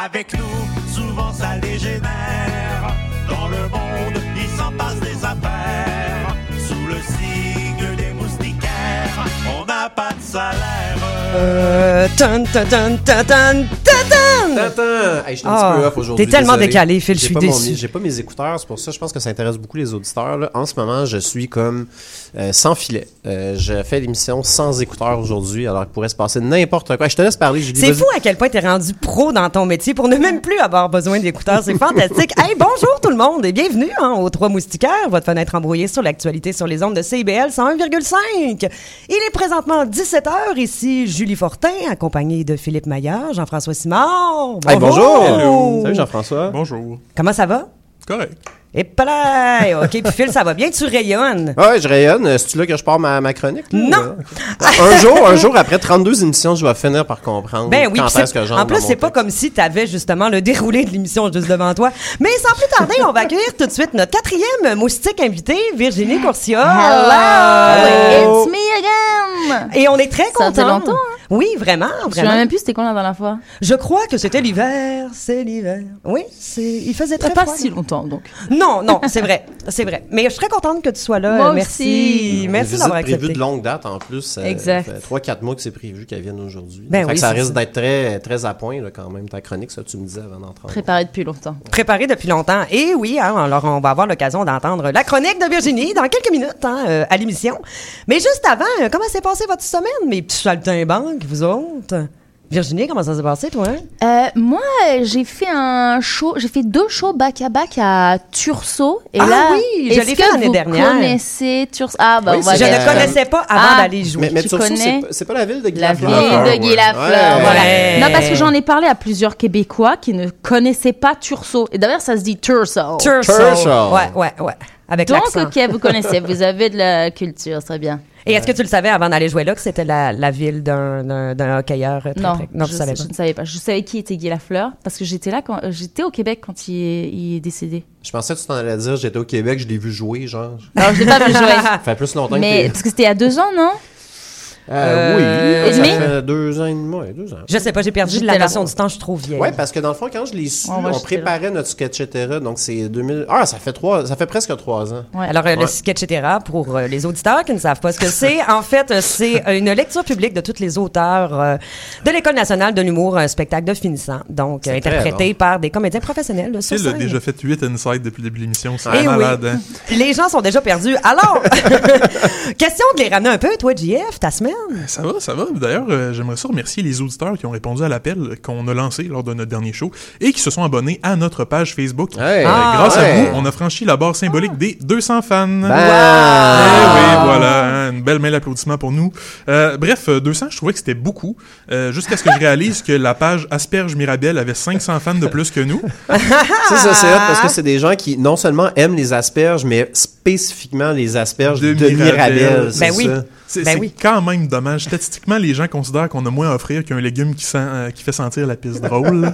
Avec nous, souvent ça dégénère. Dans le monde, il s'en passe des affaires. Sous le signe des moustiquaires, on n'a pas de salaire. Hey, je suis un petit peu off aujourd'hui. T'es tellement désolé. décalé, Phil, je suis déçu. J'ai pas mes écouteurs, c'est pour ça je pense que ça intéresse beaucoup les auditeurs. Là. En ce moment, je suis comme sans filet. Je fais l'émission sans écouteurs aujourd'hui, alors qu'il pourrait se passer n'importe quoi. Je te laisse parler, Julie. C'est fou à quel point t'es rendu pro dans ton métier pour ne même plus avoir besoin d'écouteurs. C'est fantastique. Hey, bonjour tout le monde et bienvenue aux Trois Moustiquaires, votre fenêtre embrouillée sur l'actualité sur les ondes de CIBL 101,5. Il est présentement 17h. Ici Julie Fortin, accompagnée de Philippe Maillard, Jean-François Simard. Hey, bonjour! Hello. Salut Jean-François. Bonjour. Comment ça va? Correct. Et là, OK, puis Phil, ça va bien? Tu rayonnes? Ouais, je rayonne. C'est-tu là que je pars ma chronique? Là, Non! un jour, après 32 émissions, je vais finir par comprendre Ben oui, quand puis est-ce que j'entre en plus, dans mon c'est pas texte. comme si tu avais justement le déroulé de l'émission juste devant toi. Mais sans plus tarder, on va accueillir tout de suite notre quatrième moustique invité, Virginie Courcia. Hello! It's me again! Et on est très contents. Ça fait longtemps, hein? Oui, vraiment, Je me vraiment. souviens même plus c'était quand la dernière fois. Je crois que c'était l'hiver, c'est l'hiver. Oui, il faisait très Pas froid. si longtemps, donc. Non, c'est vrai, c'est vrai. Mais je suis très contente que tu sois là. Moi Merci. aussi. Une Merci visite d'avoir prévue accepté. de longue date en plus. Exact. Ça fait 3-4 mois que c'est prévu qu'elle vienne aujourd'hui. Ben Fait oui, que ça c'est risque ça. d'être très, très à point là, quand même, ta chronique, ça tu me disais avant d'entrer. Préparé depuis longtemps. Préparé depuis longtemps. Et oui, alors on va avoir l'occasion d'entendre la chronique de Virginie dans quelques minutes à l'émission. Mais juste avant, comment s'est passée votre semaine, mes petits saltimbanques, vous autres? Virginie, comment ça s'est passé, toi? Moi, j'ai fait j'ai fait 2 shows back-à-back à Tursault. Et Ah là, oui, je l'ai fait l'année dernière. Vous connaissez Tursault? Ah, bah, Oui, voilà. Je c'est- ne connaissais pas avant Ah. d'aller jouer. Mais Tu Tursault, connais c'est pas la ville de Guy La Lafleur. ville de Guy Lafleur, Ouais. voilà. Ouais. Non, parce que j'en ai parlé à plusieurs Québécois qui ne connaissaient pas Tursault. Et d'ailleurs, ça se dit Tursault. Tursault. Ouais. Avec Donc, l'accent. ok, vous connaissez, vous avez de la culture, très bien. Et est-ce que tu le savais avant d'aller jouer là que c'était la ville d'un hockeyeur très, Non, très... Non, tu savais pas. je ne savais pas. Je savais qui était Guy Lafleur parce que j'étais là quand j'étais au Québec quand il est décédé. Je pensais que tu t'en allais dire, j'étais au Québec, je l'ai vu jouer, genre. Alors je l'ai pas vu jouer. Ça fait plus longtemps Mais que parce que c'était il y a 2 ans, non? oui, ça demi? fait 2 ans et demi, ouais, 2 ans. Je sais pas, j'ai perdu J'étais la là. notion du temps, je suis trop vieille. Ouais, parce que dans le fond, quand je l'ai su, Ouais, moi, on j'étais préparait notre sketchetera, donc c'est 2000... Ah, ça fait presque 3 ans. Ouais. Alors, le sketchetera, pour les auditeurs qui ne savent pas ce que c'est, en fait, c'est une lecture publique de tous les auteurs de l'École nationale de l'humour, un spectacle de finissant, donc C'est très interprété par des comédiens professionnels. Là, sur Phil a scène. déjà fait 8 insides depuis le début de l'émission. C'est Eh malade, oui. hein? Les gens sont déjà perdus. Alors, question de les ramener un peu, toi, JF, ta semaine? Ça va. D'ailleurs, j'aimerais ça remercier les auditeurs qui ont répondu à l'appel qu'on a lancé lors de notre dernier show et qui se sont abonnés à notre page Facebook. Hey, Grâce ouais. à vous, on a franchi la barre symbolique des 200 fans. Ben, Eh oui, voilà, hein, une belle mail d'applaudissement pour nous. Bref, 200, je trouvais que c'était beaucoup, jusqu'à ce que je réalise que la page Asperge Mirabel avait 500 fans de plus que nous. c'est ça, c'est hot parce que c'est des gens qui non seulement aiment les asperges, mais spécifiquement les asperges de Mirabel. Ben oui. Ça. C'est oui. quand même dommage. Statistiquement, les gens considèrent qu'on a moins à offrir qu'un légume qui fait sentir la piste drôle.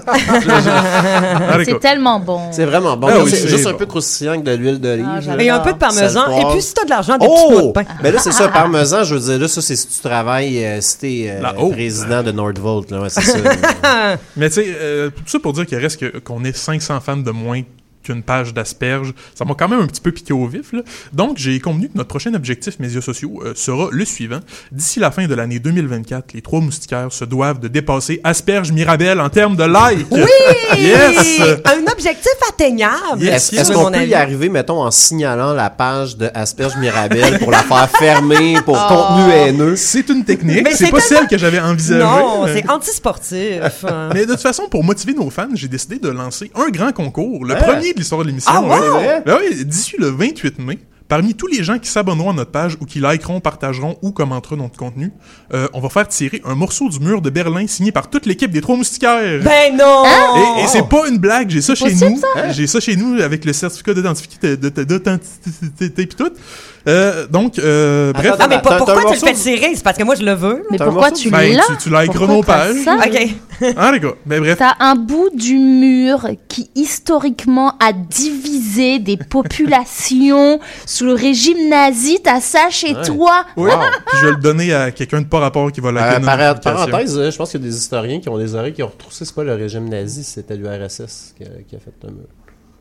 C'est tellement bon. C'est vraiment bon. Ah Là, oui, c'est c'est juste bon. un peu croustillant avec de l'huile d'olive. Ah, là. j'adore. Et un peu de parmesan. Ça le Et passe. puis, si t'as de l'argent, des petits pots de pain. Mais là, c'est ça, parmesan, je veux dire, là, ça, c'est si tu travailles, si t'es Là-haut. président de Nordvolt, là, ouais, c'est ça. Mais tu sais, tout ça pour dire qu'il reste qu'on ait 500 fans de moins qu'une page d'asperges, ça m'a quand même un petit peu piqué au vif, là. Donc, j'ai convenu que notre prochain objectif médias sociaux sera le suivant. D'ici la fin de l'année 2024, les Trois Moustiquaires se doivent de dépasser Asperge Mirabel en termes de likes. Oui! Yes! Un objectif atteignable. Yes. Est-ce à qu'on mon peut avis. y arriver, mettons, en signalant la page de Asperge Mirabel pour la faire fermer pour contenu haineux? C'est une technique, Mais c'est c'est pas tellement- celle que j'avais envisagée. Non, c'est antisportif. Mais de toute façon, pour motiver nos fans, j'ai décidé de lancer un grand concours, le premier de l'histoire de l'émission. Ah, wow! C'est vrai? Ben oui, d'ici le 28 mai, parmi tous les gens qui s'abonneront à notre page ou qui likeront, partageront ou commenteront notre contenu, on va faire tirer un morceau du mur de Berlin signé par toute l'équipe des Trois Moustiquaires. Ben non! Et c'est pas une blague, j'ai ça chez possible, nous. J'ai ça chez nous avec le certificat d'authenticité pis tout. Donc, bref. Ah, mais T'as un pourquoi tu le morceau fais tirer? C'est parce que moi, je le veux. Mais T'as un pourquoi morceau tu Ben, l'as? tu l'as Pourquoi chronophage. t'as ça? OK. Ah, les gars. Ben, bref. T'as un bout du mur qui, historiquement, a divisé des populations sous le régime nazi. T'as ça chez toi. Oui. Wow. Puis je vais le donner à quelqu'un de pas rapport qui va la Parenthèse, je pense qu'il y a des historiens qui ont des oreilles qui ont retroussé c'est pas le régime nazi, c'était l'URSS qui a fait le mur.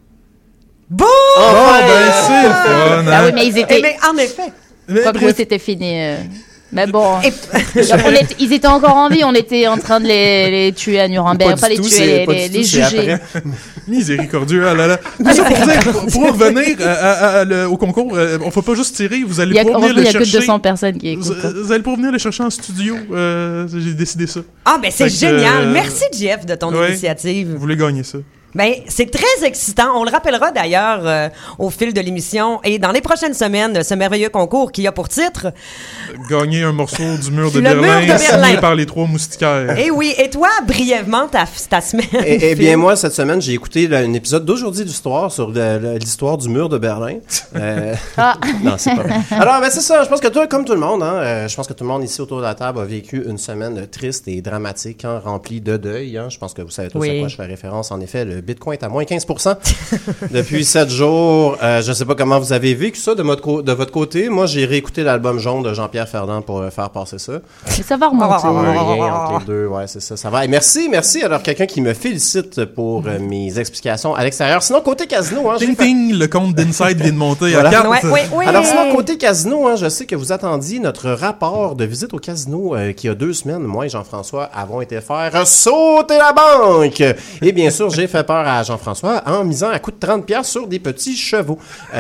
Bon! Ben, c'est le fun, Ah hein? oui, mais ils étaient... Mais en effet. Mais Quoique bref. c'était fini. Mais bon, Et- ils étaient encore en vie, on était en train de les tuer à Nuremberg, pas les tuer, les juger. Miséricordieux, ah là là. Tout ça pour dire, pour revenir au concours, on faut pas juste tirer, vous allez pouvoir venir Il le y a que chercher. 200 personnes qui Vous, écoutent. vous allez pouvoir venir le chercher en studio. J'ai décidé ça. Ah, ben c'est Fait que, génial. Merci, Jeff, de ton ouais. initiative. Vous voulez gagner ça? Ben, c'est très excitant. On le rappellera d'ailleurs au fil de l'émission et dans les prochaines semaines, ce merveilleux concours qui a pour titre. Gagner un morceau du mur de Le mur Berlin de Berlin. signé par les 3 moustiquaires. Eh oui, et toi, brièvement, ta semaine. Eh bien, Phil? moi, cette semaine, j'ai écouté un épisode d'Aujourd'hui d'Histoire sur l'histoire du mur de Berlin. Ah. Non, c'est pas vrai. Alors, ben, c'est ça. Je pense que toi, comme tout le monde, hein, je pense que tout le monde ici autour de la table a vécu une semaine triste et dramatique, hein, remplie de deuil. Hein. Je pense que vous savez tous Oui. à quoi je fais référence. En effet, le Bitcoin est à moins 15% depuis 7 jours. Je ne sais pas comment vous avez vécu ça de votre côté. Moi, j'ai réécouté l'album Jaune de Jean-Pierre Ferdinand pour faire passer ça. Mais ça va remonter. Un lien entre les deux, ouais, c'est ça. Ça va. Et merci. Alors, quelqu'un qui me félicite pour mes explications à l'extérieur. Sinon, côté casino, hein, Ting ting, le compte d'Inside vient de monter Voilà. à 4. Oui. Alors, sinon, côté casino, hein, je sais que vous attendiez notre rapport de visite au casino qui a 2 semaines. Moi et Jean-François avons été faire sauter la banque. Et bien sûr, j'ai fait peur à Jean-François en misant à coup de 30$ sur des petits chevaux.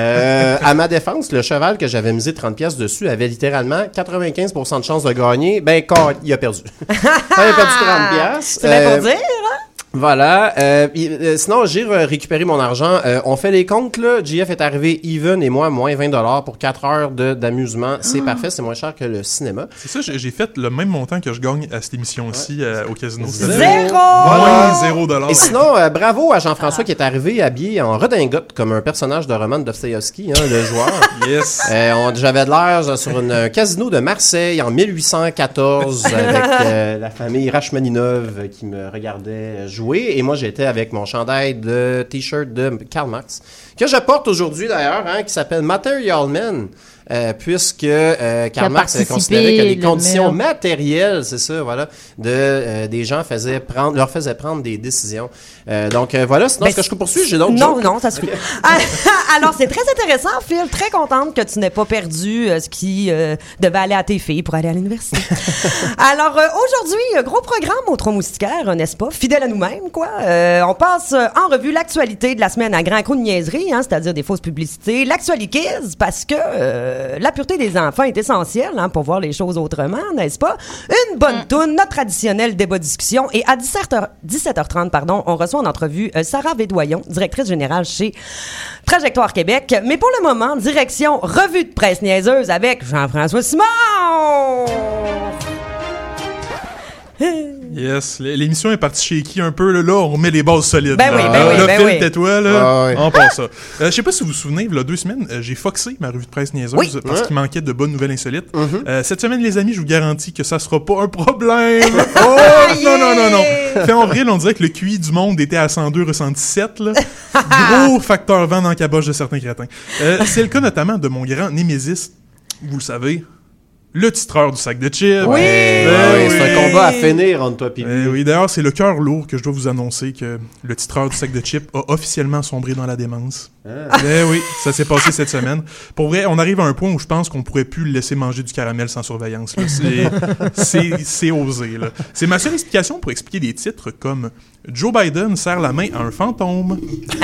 À ma défense, le cheval que j'avais misé 30$ dessus avait littéralement 95% de chance de gagner. Ben, quand il a perdu. Il a perdu 30$. C'est bien pour dire, hein? Voilà. Sinon, j'ai récupéré mon argent. On fait les comptes, là. JF est arrivé even et moi, moins 20$ pour 4 heures d'amusement. C'est parfait. C'est moins cher que le cinéma. C'est ça, j'ai fait le même montant que je gagne à cette émission-ci au casino. Zéro! Moins 0$. Et sinon, bravo à Jean-François qui est arrivé habillé en redingote comme un personnage de roman de Dostoïevski, hein, le joueur. Yes. J'avais de l'air sur un casino de Marseille en 1814 avec la famille Rachmaninov qui me regardait jouer. Et moi, j'étais avec mon chandail de t-shirt de Karl Marx, que je porte aujourd'hui d'ailleurs, hein, qui s'appelle Material Man. Puisque Karl Marx considérait que les conditions matérielles, c'est ça, voilà, des gens leur faisaient prendre des décisions. Donc voilà, sinon, est-ce que je poursuis? J'ai d'autres jokes. Non, ça suffit. Alors, c'est très intéressant, Phil. Très contente que tu n'aies pas perdu ce qui devait aller à tes filles pour aller à l'université. Alors, aujourd'hui, gros programme aux Trois Moustiquaires, n'est-ce pas? Fidèle à nous-mêmes, quoi. On passe en revue l'actualité de la semaine à grand coup de niaiserie, hein, c'est-à-dire des fausses publicités. L'actualité, parce que la pureté des enfants est essentielle, hein, pour voir les choses autrement, n'est-ce pas? Une bonne toune, notre traditionnel débat discussion. Et à 17h30, on reçoit en entrevue Sarah Védoyon, directrice générale chez Trajectoire Québec. Mais pour le moment, direction revue de presse niaiseuse avec Jean-François Simon! Yes, l'émission est partie shaky un peu. Là, on remet les bases solides. Ben oui, ben oui, là, ben Phil, oui. tais-toi, là. Ah ouais. On passe ça. Je sais pas si vous vous souvenez, il y a 2 semaines, j'ai foxé ma revue de presse niaiseuse Oui. parce qu'il manquait de bonnes nouvelles insolites. Cette semaine, les amis, je vous garantis que ça sera pas un problème. Oh, non. Fin avril, on dirait que le QI du monde était à 102 ressenti 7. Là. Gros facteur vent dans la caboche de certains crétins. C'est le cas notamment de mon grand némésis, vous le savez, le titreur du sac de chips. Oui! C'est un combat à finir entre toi et lui. Oui, d'ailleurs, c'est le cœur lourd que je dois vous annoncer que le titreur du sac de chips a officiellement sombré dans la démence. Oui, ça s'est passé cette semaine. Pour vrai, on arrive à un point où je pense qu'on pourrait plus le laisser manger du caramel sans surveillance. Là. C'est osé. Là. C'est ma seule explication pour expliquer des titres comme Joe Biden serre la main à un fantôme.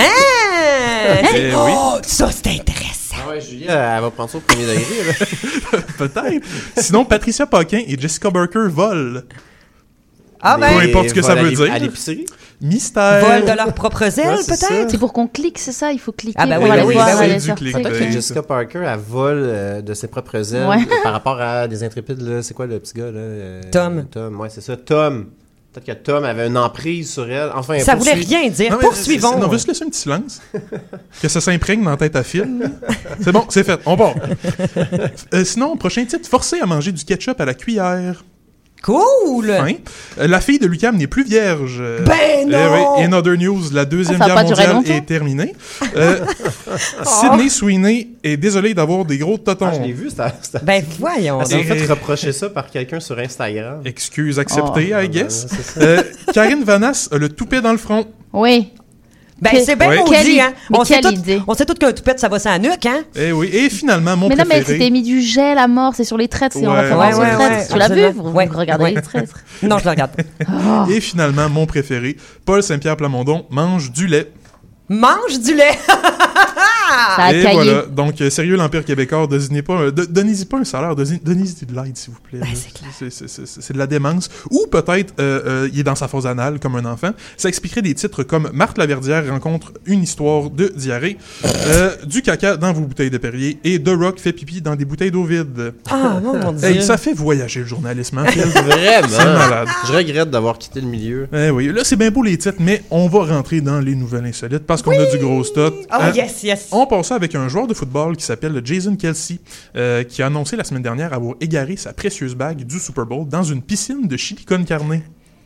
Oh, Oui. ça, c'est intéressant. Ah ouais, Julie, elle va prendre ça au premier degré. Là. Peut-être. Sinon, Patricia Paquin et Jessica Barker volent. Ah Peu ben, importe ce que ça veut dire. À l'épicerie? Mystère. vol de leur propre zèle, Ouais, c'est ça. peut-être? C'est pour qu'on clique, c'est ça? Il faut cliquer Ah ben pour oui, aller ben oui, voir ben oui. la C'est du sortie. clickbait. Peut-être que Jessica Parker, elle vole de ses propres ailes Ouais. par rapport à des intrépides. Là, c'est quoi le petit gars? Là, Tom. Tom, ouais, c'est ça. Tom, Peut-être que Tom avait une emprise sur elle. Enfin, Ça voulait rien dire. Non, mais Poursuivons. On va se laisser un petit silence. Que ça s'imprègne dans la tête à Phil. C'est bon, c'est fait. On part. Sinon, prochain titre, forcé à manger du ketchup à la cuillère. Cool! Fin. La fille de l'UQAM n'est plus vierge. Ben non! Oui. In other news, la Deuxième Ça a Guerre pas duré mondiale longtemps. est terminée. Sydney Sweeney est désolé d'avoir des gros totons. Je l'ai vu, Ben voyons. Elle s'est donc. fait reprocher ça par quelqu'un sur Instagram. Excuse acceptée, I guess. C'est ça. Karine Vanasse a le toupet dans le front. Oui. Ben Que- c'est bien Ouais. maudit, Quelle- hein? mais On sait quelle tout- idée. On sait tous qu'un toupette, ça va sur la nuque, hein? Eh oui. Et finalement, mon Mais non, mais préféré. c'était mis du gel à mort, c'est sur les traîtres, c'est en Ouais. référence Ouais, aux ouais, traîtres. ouais, Tu l'as vu? absolument. Vous Ouais. regardez Ouais. les traîtres. Non, je le regarde pas. Et finalement, mon préféré, Paul Saint-Pierre Plamondon mange du lait. Mange du lait! Ça a Et caillé. voilà. Donc, sérieux, l'Empire québécois, donnez-y pas un salaire, donnez-y de l'aide, s'il vous plaît. Ben, là. c'est clair. C'est de la démence. Ou peut-être, il est dans sa phase anale, comme un enfant. Ça expliquerait des titres comme Marthe Laverdière rencontre une histoire de diarrhée, du caca dans vos bouteilles de Perrier et The Rock fait pipi dans des bouteilles d'eau vide. Ah, mon Dieu. Hey, ça fait voyager le journalisme, hein, Phil? C'est Vraiment. malade. Je regrette d'avoir quitté le milieu. Eh oui, là, c'est bien beau les titres, mais on va rentrer dans les nouvelles insolites parce qu'on a du gros stock. Oh, Hein? yes, yes. On part ça avec un joueur de football qui s'appelle Jason Kelsey, qui a annoncé la semaine dernière avoir égaré sa précieuse bague du Super Bowl dans une piscine de chili con carne.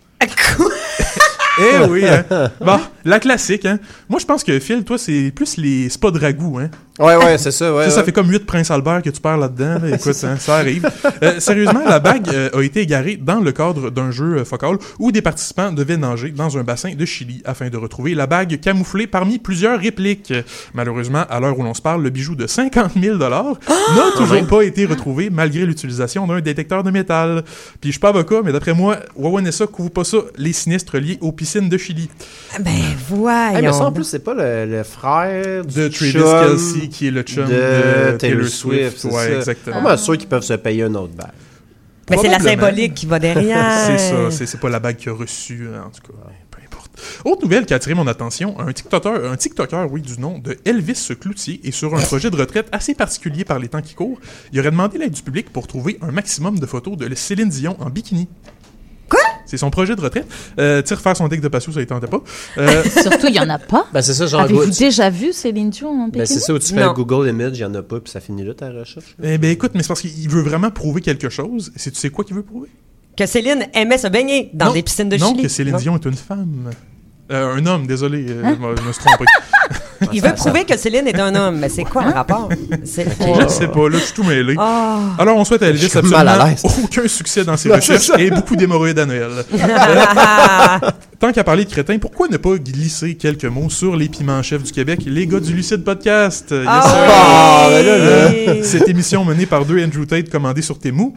Eh oui, hein? Bon, la classique, hein? Moi, je pense que, Phil, toi, c'est plus les spas de ragoût, hein? Ouais, c'est ça. Ouais, Ça, ça ouais. fait comme 8 Prince Albert que tu perds là-dedans. Là. Écoute, hein, ça arrive. Sérieusement, la bague a été égarée dans le cadre d'un jeu focal où des participants devaient nager dans un bassin de Chili afin de retrouver la bague camouflée parmi plusieurs répliques. Malheureusement, à l'heure où l'on se parle, le bijou de 50 000 n'a toujours pas été retrouvé malgré l'utilisation d'un détecteur de métal. Puis je suis pas avocat, mais d'après moi, Wawanesa couvre pas ça les sinistres liés aux piscines de Chili. Ben Hey, mais ça, en voyons. plus, c'est pas le frère De du Travis chum Kelce, qui est le chum de de Taylor Swift. C'est Ouais, ça. exactement. Vraiment sûr qu'ils peuvent se payer une autre bague. Mais c'est la Probablement. symbolique qui va derrière. C'est ça, c'est pas la bague qu'il a reçue, en tout cas. Peu importe. Autre nouvelle qui a attiré mon attention, un TikToker, oui, du nom de Elvis Cloutier est sur un projet de retraite assez particulier par les temps qui courent. Il aurait demandé l'aide du public pour trouver un maximum de photos de Céline Dion en bikini. Quoi? C'est son projet de retraite. Tire faire son deck de patio, ça ne tentait pas. Surtout, il y en a pas. Ben, c'est ça, genre. Avez-vous tu- déjà vu Céline Dion en Ben, bikini? c'est ça où tu fais Non. Google Image, il y en a pas, puis ça finit là ta recherche. Eh ben écoute, mais c'est parce qu'il veut vraiment prouver quelque chose. Tu sais quoi qu'il veut prouver? Que Céline aimait se baigner dans Non. des piscines de Non, Chili. que Céline Non. Dion est une femme. Un homme, désolé, je me suis trompé. Il veut prouver que Céline est un homme. Mais c'est quoi le rapport? C'est... Je sais pas, là, je suis tout mêlé. Ah. Alors, on souhaite à Elvis Je suis mal à absolument l'aise. aucun succès dans ses Non, recherches c'est ça. et beaucoup d'hémorroïdes à Noël. Tant qu'à parler de crétins, pourquoi ne pas glisser quelques mots sur les piments chefs du Québec, les gars du Lucide Podcast? Yes, sir. Ah, ben là. Cette émission menée par deux Andrew Tate commandée sur Temu.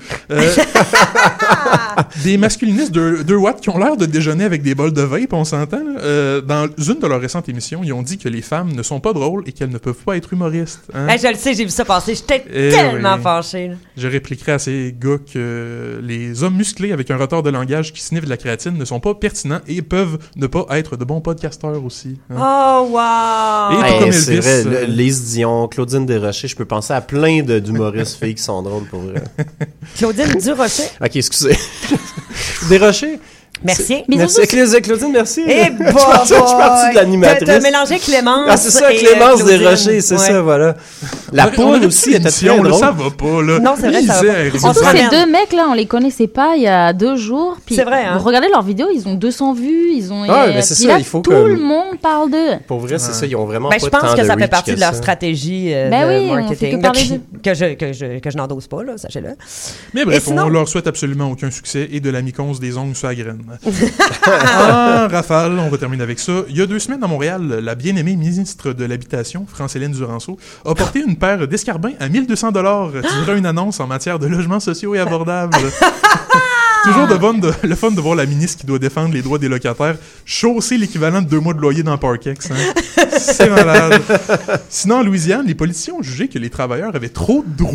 Des masculinistes de Watt qui ont l'air de déjeuner avec des bols de vape, on s'entend. Là. Dans une de leurs récentes émissions, ils ont dit que les femmes ne sont pas drôles et qu'elles ne peuvent pas être humoristes. Hein? Hey, je le sais, j'ai vu ça passer. J'étais Eh tellement oui. fâchée. là. Je répliquerai à ces gars que les hommes musclés avec un retard de langage qui sniffent de la créatine ne sont pas pertinents et peuvent ne pas être de bons podcasteurs aussi. hein. Oh, wow! Et tout Hey, comme c'est Elvis, vrai, Lise Dion, Claudine Desrochers, je peux penser à plein d'humoristes filles qui sont drôles pour vrai. Claudine Durocher. Ok, excusez. Desrochers? Merci. Mais Merci. Claudine, merci. Et Je suis parti de l'animatrice. T'as mélangé Clémence. Ah, c'est ça, et, Clémence Claudine. Desrochers, c'est Ouais. ça, voilà. La On poule avait aussi une était très émission, là, drôle. ça va pas, là. Non, c'est vrai, ça va pas. Misère. On Surtout se ces ramène. deux mecs-là, on les connaissait pas il y a 2 jours. Puis C'est vrai, hein? vous regardez leurs vidéos, ils ont 200 vues, ils ont. Ah, mais c'est puis ça, là, il faut tout que- le monde parle d'eux. Pour vrai, c'est ça, ils ont vraiment Ben, pas je tant pense de que ça fait reach partie que de leur ça. stratégie Ben de oui, on fait marketing que parler que je n'endosse pas, là, sachez-le. Mais bref, Et sinon- on leur souhaite absolument aucun succès et de la mycose des ongles sur la graine. En rafale, on va terminer avec ça. Il y a 2 semaines à Montréal, la bien-aimée ministre de l'Habitation, Francéline Duranceau, a porté une paire d'escarpins à 1 200 $, tirant une annonce en matière de logements sociaux et abordables. Toujours le fun de voir la ministre qui doit défendre les droits des locataires chausser l'équivalent de 2 mois de loyer dans Parkex. Hein? C'est malade. Sinon, en Louisiane, les politiciens ont jugé que les travailleurs avaient trop de droits.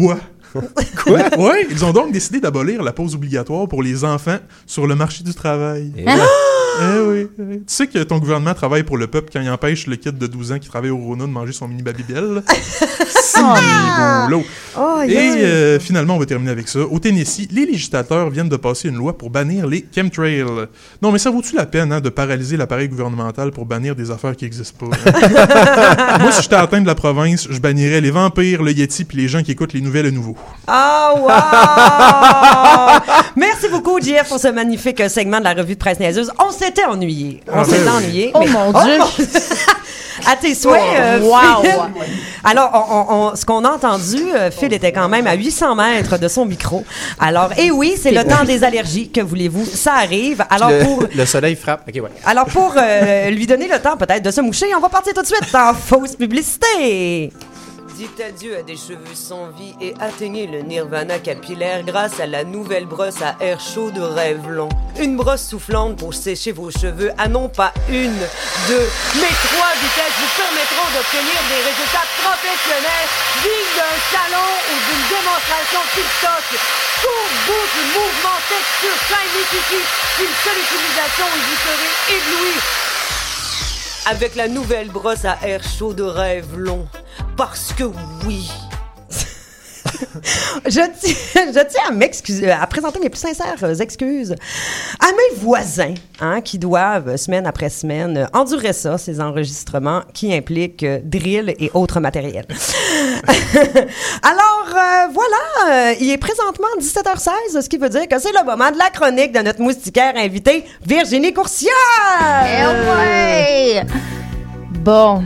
Quoi? Ouais, ils ont donc décidé d'abolir la pause obligatoire pour les enfants sur le marché du travail. Et là, Oui. Tu sais que ton gouvernement travaille pour le peuple quand il empêche le kid de 12 ans qui travaille au Rona de manger son mini Babybel. C'est rigolo. Oh, Et finalement, on va terminer avec ça. Au Tennessee, les législateurs viennent de passer une loi pour bannir les chemtrails. Non, mais ça vaut-tu la peine de paralyser l'appareil gouvernemental pour bannir des affaires qui n'existent pas? Moi, si j'étais atteint de la province, je bannirais les vampires, le Yeti puis les gens qui écoutent les nouvelles à nouveau. Ah, wow! Merci beaucoup, JF, pour ce magnifique segment de la revue de presse niaiseuse. On s'était ennuyé. Oh mon Dieu! À tes souhaits, wow! Phil. Alors, ce qu'on a entendu, Phil était quand même à 800 mètres de son micro. Alors, oui, c'est le temps des allergies. Que voulez-vous? Ça arrive. Alors, le soleil frappe. OK, ouais. Alors, pour lui donner le temps peut-être de se moucher, on va partir tout de suite en fausse publicité. Dites adieu à des cheveux sans vie et atteignez le nirvana capillaire grâce à la nouvelle brosse à air chaud de Revlon. Une brosse soufflante pour sécher vos cheveux à non pas 1, 2, mais 3 vitesses vous permettront d'obtenir des résultats professionnels dignes d'un salon ou d'une démonstration TikTok. Courbe, boucle, mouvement, texture, shiny, kiki, une seule utilisation et vous serez ébloui. Avec la nouvelle brosse à air chaud de Revlon. Parce que oui. Je tiens à m'excuser, à présenter mes plus sincères excuses à mes voisins, qui doivent, semaine après semaine, endurer ça, ces enregistrements qui impliquent drill et autres matériels. Alors, voilà, il est présentement 17h16, ce qui veut dire que c'est le moment de la chronique de notre moustiquaire invitée, Virginie Courciol! Ouais! Bon...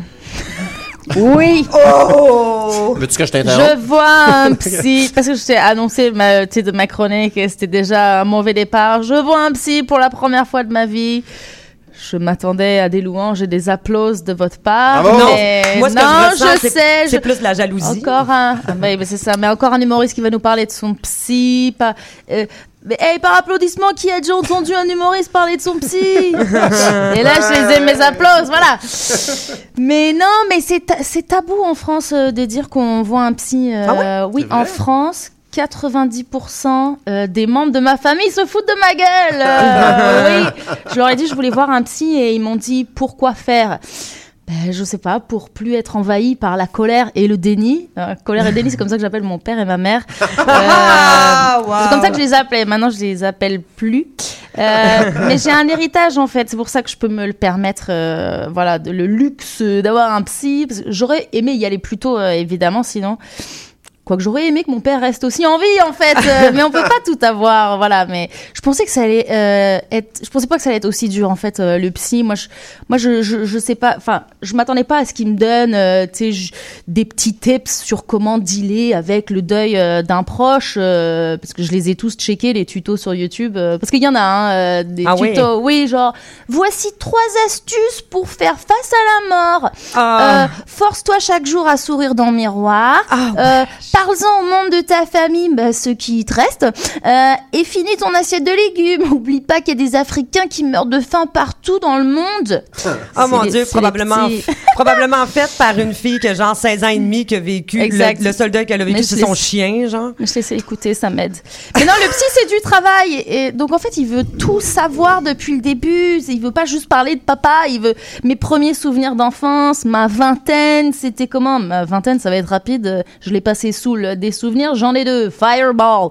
Oui. Oh! Veux-tu que je t'interrompe? Je vois un psy, parce que je t'ai annoncé de ma chronique et c'était déjà un mauvais départ. Je vois un psy pour la première fois de ma vie. Je m'attendais à des louanges et des applauses de votre part. Non, mais moi, ce que je ressens, c'est plus de la jalousie. Encore un... mais c'est ça. Mais encore un humoriste qui va nous parler de son psy. Mais par applaudissement, qui a déjà entendu un humoriste parler de son psy? Et là, je les ai mes applauses, voilà. Mais non, mais c'est tabou en France de dire qu'on voit un psy. Oui, en France, 90% des membres de ma famille se foutent de ma gueule. Oui, je leur ai dit je voulais voir un psy et ils m'ont dit pourquoi faire. Je sais pas, pour plus être envahi par la colère et le déni. Colère et déni, c'est comme ça que j'appelle mon père et ma mère. Wow. C'est comme ça que je les appelais. Maintenant, je les appelle plus. Mais j'ai un héritage, en fait. C'est pour ça que je peux me le permettre, voilà, le luxe d'avoir un psy. Parce que j'aurais aimé y aller plus tôt, évidemment, sinon... Quoique j'aurais aimé que mon père reste aussi en vie, en fait. Mais on peut pas tout avoir, voilà. Mais je pensais que ça allait je pensais pas que ça allait être aussi dur, en fait, le psy. Moi, je sais pas. Enfin, je m'attendais pas à ce qu'il me donne, tu sais, des petits tips sur comment dealer avec le deuil d'un proche, parce que je les ai tous checkés, les tutos sur YouTube, parce qu'il y en a, des tutos. Oui, genre, voici 3 astuces pour faire face à la mort. Force-toi chaque jour à sourire dans le miroir. Parle-en aux membres de ta famille, ceux qui te restent, et finis ton assiette de légumes. Oublie pas qu'il y a des Africains qui meurent de faim partout dans le monde. Oh mon Dieu, probablement faite par une fille qui a genre 16 ans et demi, qui a vécu, le seul deuil qu'elle a vécu, c'est son chien, genre. Je laisse écouter, ça m'aide. Mais non, le psy, c'est du travail. Et donc, en fait, il veut tout savoir depuis le début. Il veut pas juste parler de papa, il veut mes premiers souvenirs d'enfance, ma vingtaine, c'était comment? Ma vingtaine, ça va être rapide. Je l'ai passé sous des souvenirs, j'en ai 2. Fireball.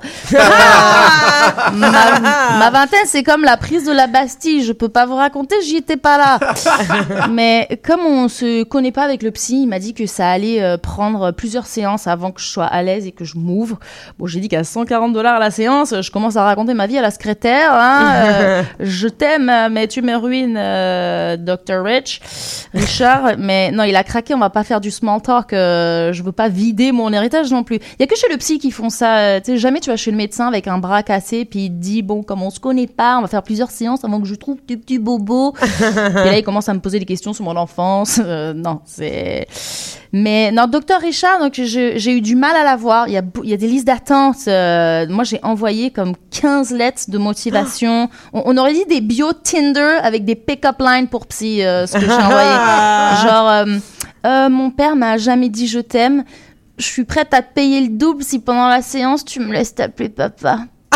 Ma vingtaine, c'est comme la prise de la Bastille. Je peux pas vous raconter, j'y étais pas là. Mais comme on se connaît pas avec le psy, il m'a dit que ça allait prendre plusieurs séances avant que je sois à l'aise et que je m'ouvre. Bon, j'ai dit qu'à $140 la séance, je commence à raconter ma vie à la secrétaire. Je t'aime, mais tu me ruines, Dr. Richard. Mais non, il a craqué, on va pas faire du small talk. Je veux pas vider mon héritage non plus. Il y a que chez le psy qui font ça. Tu sais, jamais tu vas chez le médecin avec un bras cassé puis il te dit bon, comme on se connaît pas, on va faire plusieurs séances avant que je trouve des petits bobos. Et là, il commence à me poser des questions sur mon enfance. Non, c'est... Mais non, Dr. Richard, donc j'ai eu du mal à la voir. Il y a des listes d'attente. Moi, j'ai envoyé comme 15 lettres de motivation. On aurait dit des bio Tinder avec des pick-up lines pour psy, ce que j'ai envoyé. Genre, mon père m'a jamais dit je t'aime. je suis prête à te payer le double si pendant la séance, tu me laisses t'appeler papa.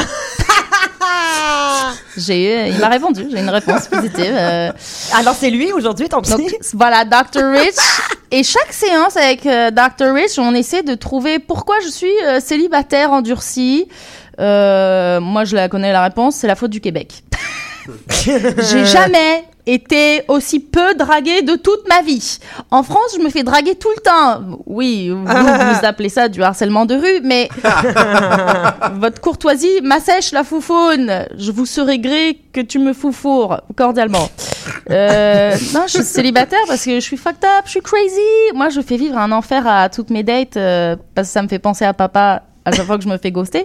Il m'a répondu, j'ai une réponse positive. Alors, c'est lui aujourd'hui, ton psy? Donc, voilà, Dr. Rich. Et chaque séance avec Dr. Rich, on essaie de trouver pourquoi je suis célibataire endurci. Moi, je la connais la réponse, c'est la faute du Québec. J'ai jamais été aussi peu draguée de toute ma vie. En France, je me fais draguer tout le temps. Oui, vous appelez ça du harcèlement de rue, mais votre courtoisie m'assèche la foufoune. Je vous serais gré que tu me foufoures cordialement. Non, je suis célibataire parce que je suis fucked up, je suis crazy. Moi, je fais vivre un enfer à toutes mes dates parce que ça me fait penser à papa à chaque fois que je me fais ghoster.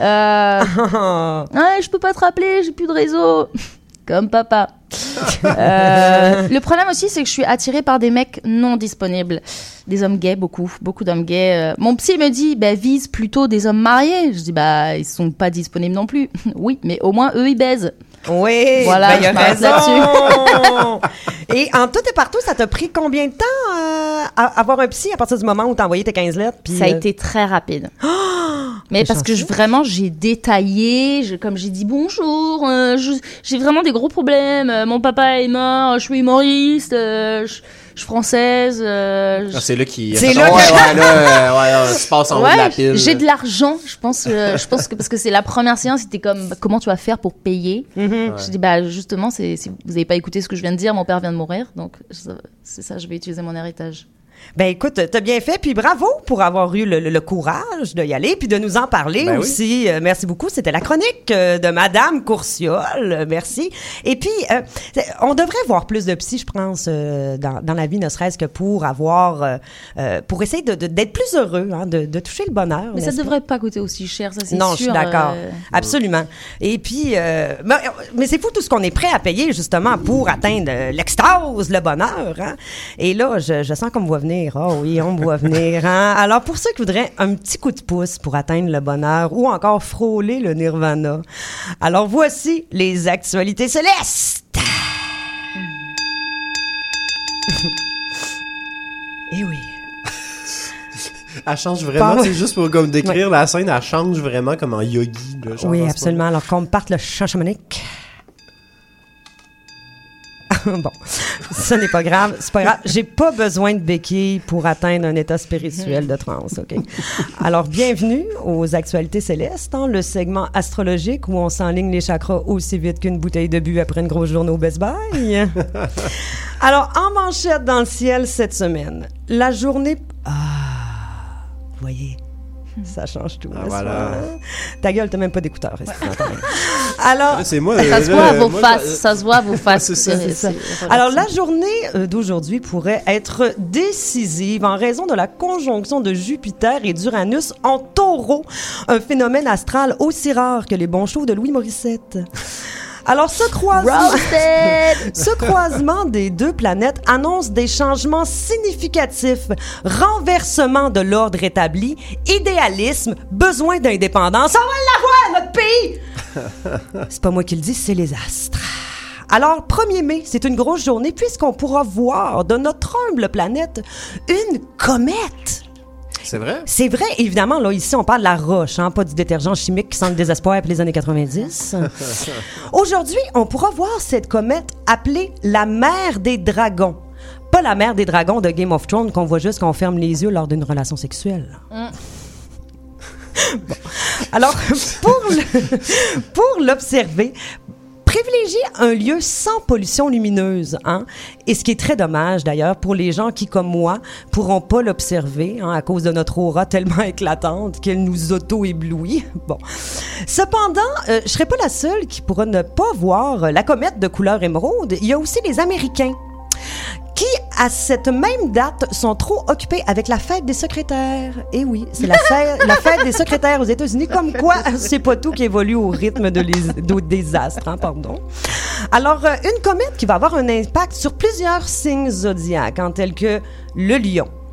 Je peux pas te rappeler, j'ai plus de réseau. Comme papa. Le problème aussi, c'est que je suis attirée par des mecs non disponibles. Des hommes gays, beaucoup d'hommes gays. Mon psy me dit, vise plutôt des hommes mariés. Je dis, ils sont pas disponibles non plus. Oui, mais au moins, eux, ils baisent. Oui, voilà, il y a raison. Et en tout et partout, ça t'a pris combien de temps à avoir un psy à partir du moment où t'as envoyé tes 15 lettres? Ça a été très rapide. Mais parce que vraiment, j'ai détaillé, comme j'ai dit bonjour, j'ai vraiment des gros problèmes. Mon papa est mort, je suis humoriste, je suis française. C'est là qui... C'est là tu passes en haut de la pile. J'ai de l'argent, je pense que parce que c'est la première séance, c'était comme comment tu vas faire pour payer. Je dis justement, si vous n'avez pas écouté ce que je viens de dire, mon père vient de mourir, donc c'est ça, je vais utiliser mon héritage. Ben écoute, t'as bien fait, puis bravo pour avoir eu le courage d'y aller, puis de nous en parler aussi. Oui. Merci beaucoup. C'était la chronique de Madame Courciol. Merci. Et puis, on devrait voir plus de psy, je pense, dans la vie, ne serait-ce que pour pour essayer d'être plus heureux, de toucher le bonheur. Mais ça ne devrait pas coûter aussi cher, ça c'est sûr. Non, je suis d'accord. Absolument. Et puis, mais c'est fou tout ce qu'on est prêt à payer, justement, pour atteindre l'extase, le bonheur. Et là, je sens qu'on me voit venir. Oh oui, on me voit venir. Alors, pour ceux qui voudraient un petit coup de pouce pour atteindre le bonheur ou encore frôler le nirvana, alors voici les actualités célestes. Eh oui. Elle change vraiment, c'est juste pour comme décrire la scène, elle change vraiment comme en yogi. Là, oui, absolument. Alors qu'on parte le chant chamanique. Bon, ce n'est pas grave. C'est pas grave. J'ai pas besoin de béquilles pour atteindre un état spirituel de transe, OK? Alors, bienvenue aux Actualités Célestes, le segment astrologique où on s'enligne les chakras aussi vite qu'une bouteille de bu après une grosse journée au Best Buy. Alors, en manchette dans le ciel cette semaine, la journée... vous voyez... Ça change tout. Voilà. Ta gueule, t'as même pas d'écouteurs. Alors, c'est moi. Ça se voit à vos faces. Ça se voit à vos faces. C'est ça. Alors, la journée d'aujourd'hui pourrait être décisive en raison de la conjonction de Jupiter et d'Uranus en Taureau, un phénomène astral aussi rare que les bons shows de Louis Morissette. Alors, ce croisement des deux planètes annonce des changements significatifs. Renversement de l'ordre établi, idéalisme, besoin d'indépendance. On va l'avoir, notre pays! C'est pas moi qui le dis, c'est les astres. Alors, 1er mai, c'est une grosse journée puisqu'on pourra voir de notre humble planète une comète. C'est vrai? C'est vrai, évidemment. Là, ici, on parle de la roche, pas du détergent chimique qui sent le désespoir pour les années 90. Aujourd'hui, on pourra voir cette comète appelée la mer des dragons. Pas la mer des dragons de Game of Thrones qu'on voit juste quand on ferme les yeux lors d'une relation sexuelle. Bon. Alors, pour l'observer, privilégiez un lieu sans pollution lumineuse, et ce qui est très dommage d'ailleurs pour les gens qui, comme moi, pourront pas l'observer à cause de notre aura tellement éclatante qu'elle nous auto-éblouit. Bon. Cependant, je serai pas la seule qui pourra ne pas voir la comète de couleur émeraude. Il y a aussi les Américains qui, à cette même date, sont trop occupés avec la fête des secrétaires. Et oui, c'est la fête des secrétaires aux États-Unis, comme quoi c'est pas tout qui évolue au rythme des astres, pardon. Alors, une comète qui va avoir un impact sur plusieurs signes zodiaques, tels que le lion,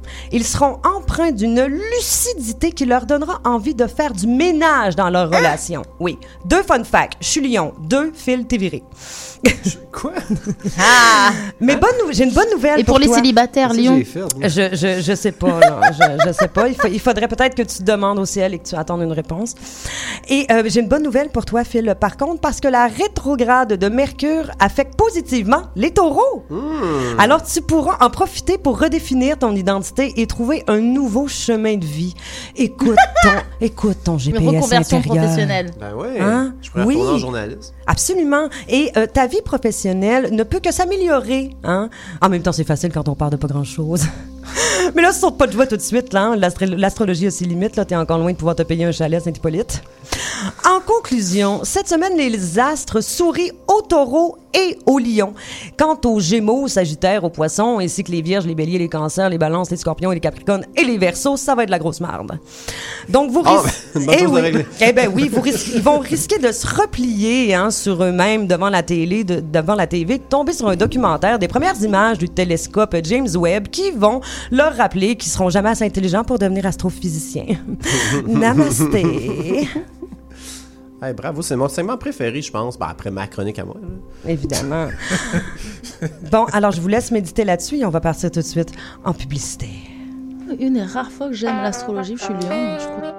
Ils seront empreints d'une lucidité qui leur donnera envie de faire du ménage dans leur relation. Oui. 2 fun facts. Je suis lion. 2, Phil, t'es viré. Quoi? Mais j'ai une bonne nouvelle Et pour les toi. célibataires, Lyon. Je sais pas, là. Je sais pas. Il faudrait peut-être que tu te demandes au ciel et que tu attendes une réponse. Et j'ai une bonne nouvelle pour toi, Phil, par contre, parce que la rétrograde de Mercure affecte positivement les taureaux. Alors, tu pourras en profiter pour redéfinir ton identité et trouver un nouveau chemin de vie. Écoute ton Une GPS reconversion intérieur. professionnelle. Ben ouais, Hein? je pourrais Oui. retourner en journaliste. Absolument. Et ta vie professionnelle ne peut que s'améliorer. Hein? En même temps, c'est facile quand on part de pas grand-chose. Mais là, saute pas de joie tout de suite. Là, hein? L'astrologie a ses limites. Là, t'es encore loin de pouvoir te payer un chalet à Saint-Hippolyte. En conclusion, cette semaine, les astres sourient aux taureaux et aux lions. Quant aux gémeaux, sagittaires, aux poissons, ainsi que les vierges, les béliers, les cancers, les balances, les scorpions et les capricornes et les verseaux, ça va être de la grosse marde. Donc, vous une bonne chose de régler. Eh ben oui, ils vont risquer de se replier sur eux-mêmes devant la télé, devant la TV, de tomber sur un documentaire des premières images du télescope James Webb qui vont leur rappeler qu'ils seront jamais assez intelligents pour devenir astrophysiciens. Namasté. Hey, bravo, c'est mon segment préféré, je pense. Ben, après ma chronique à moi. Là. Évidemment. Bon, alors je vous laisse méditer là-dessus et on va partir tout de suite en publicité. Une des rares fois que j'aime l'astrologie, je suis lion, je crois.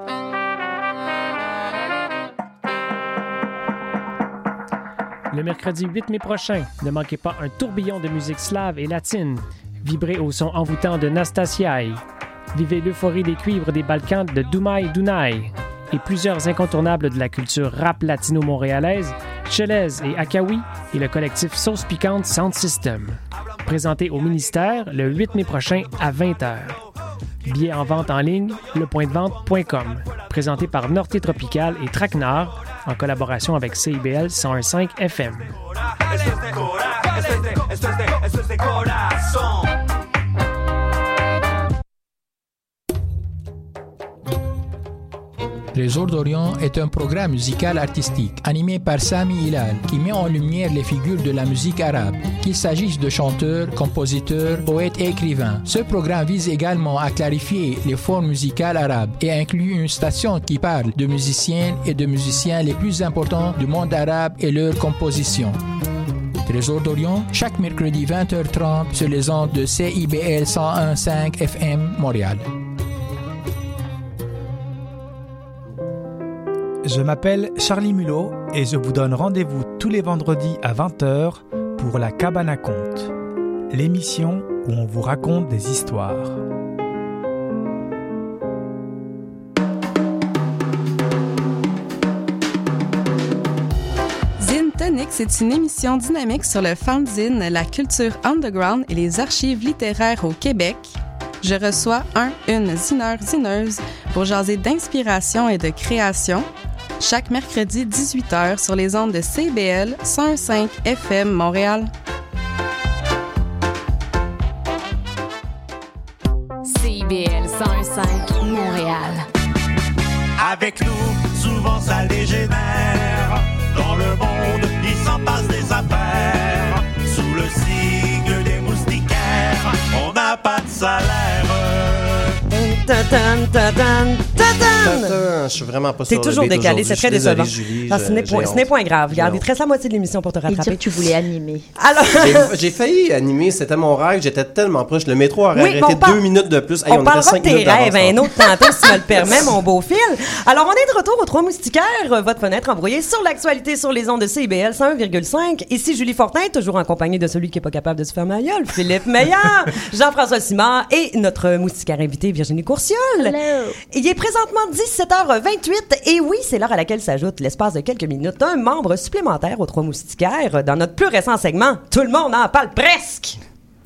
Le mercredi 8 mai prochain, ne manquez pas un tourbillon de musique slave et latine. Vibrez au son envoûtant de Nastasiaï. Vivez l'euphorie des cuivres des Balkans de Dumai Dunai. Et plusieurs incontournables de la culture rap latino-montréalaise, Chelez et Akawi et le collectif Sauce Piquante Sound System. Présenté au ministère le 8 mai prochain à 20h. Billets en vente en ligne, lepointdevente.com. Présenté par Norté Tropical et Traquenard en collaboration avec CIBL 101.5 FM. Trésor d'Orient est un programme musical artistique animé par Sami Hilal qui met en lumière les figures de la musique arabe, qu'il s'agisse de chanteurs, compositeurs, poètes et écrivains. Ce programme vise également à clarifier les formes musicales arabes et inclut une station qui parle de musiciennes et de musiciens les plus importants du monde arabe et leurs compositions. Trésor d'Orient, chaque mercredi 20h30 sur les ondes de CIBL 101.5 FM Montréal. Je m'appelle Charlie Mulot et je vous donne rendez-vous tous les vendredis à 20h pour La Cabane à Contes, l'émission où on vous raconte des histoires. Zine Tonic, c'est une émission dynamique sur le fanzine, la culture underground et les archives littéraires au Québec. Je reçois une zineuse pour jaser d'inspiration et de création. Chaque mercredi 18h sur les ondes de CBL 101.5 FM Montréal. CBL 101.5 Montréal. Avec nous, souvent ça dégénère. Dans le monde, il s'en passe des affaires. Sous le signe des moustiquaires, on n'a pas de salaire. Je suis vraiment pas T'es sur le toujours beat décalé, aujourd'hui. c'est très Je suis désolé, décevant. Julie, Non, ce n'est point grave. Regarde, il te reste la moitié de l'émission pour te Et rattraper. dire que tu voulais animer. Alors, J'ai failli animer, c'était mon rêve, j'étais tellement proche. Le métro aurait Oui, mais arrêté on parle- 2 minutes de plus. Hey, on était parlera de 5 tes minutes d'avance, rêves un autre tantôt, si tu me le permets, mon beau Phil. Alors, on est de retour aux Trois Moustiquaires, votre fenêtre embrouillée sur l'actualité sur les ondes de CIBL 101.5. Ici Julie Fortin, toujours en compagnie de celui qui est pas capable de se faire ma gueule, Philippe Meillard, Jean-François Simard et notre moustiquaire invité Virginie Courciol. Hello. Il est présentement 17h28 et oui, c'est l'heure à laquelle s'ajoute, l'espace de quelques minutes, un membre supplémentaire aux Trois Moustiquaires dans notre plus récent segment. Tout le monde en parle presque!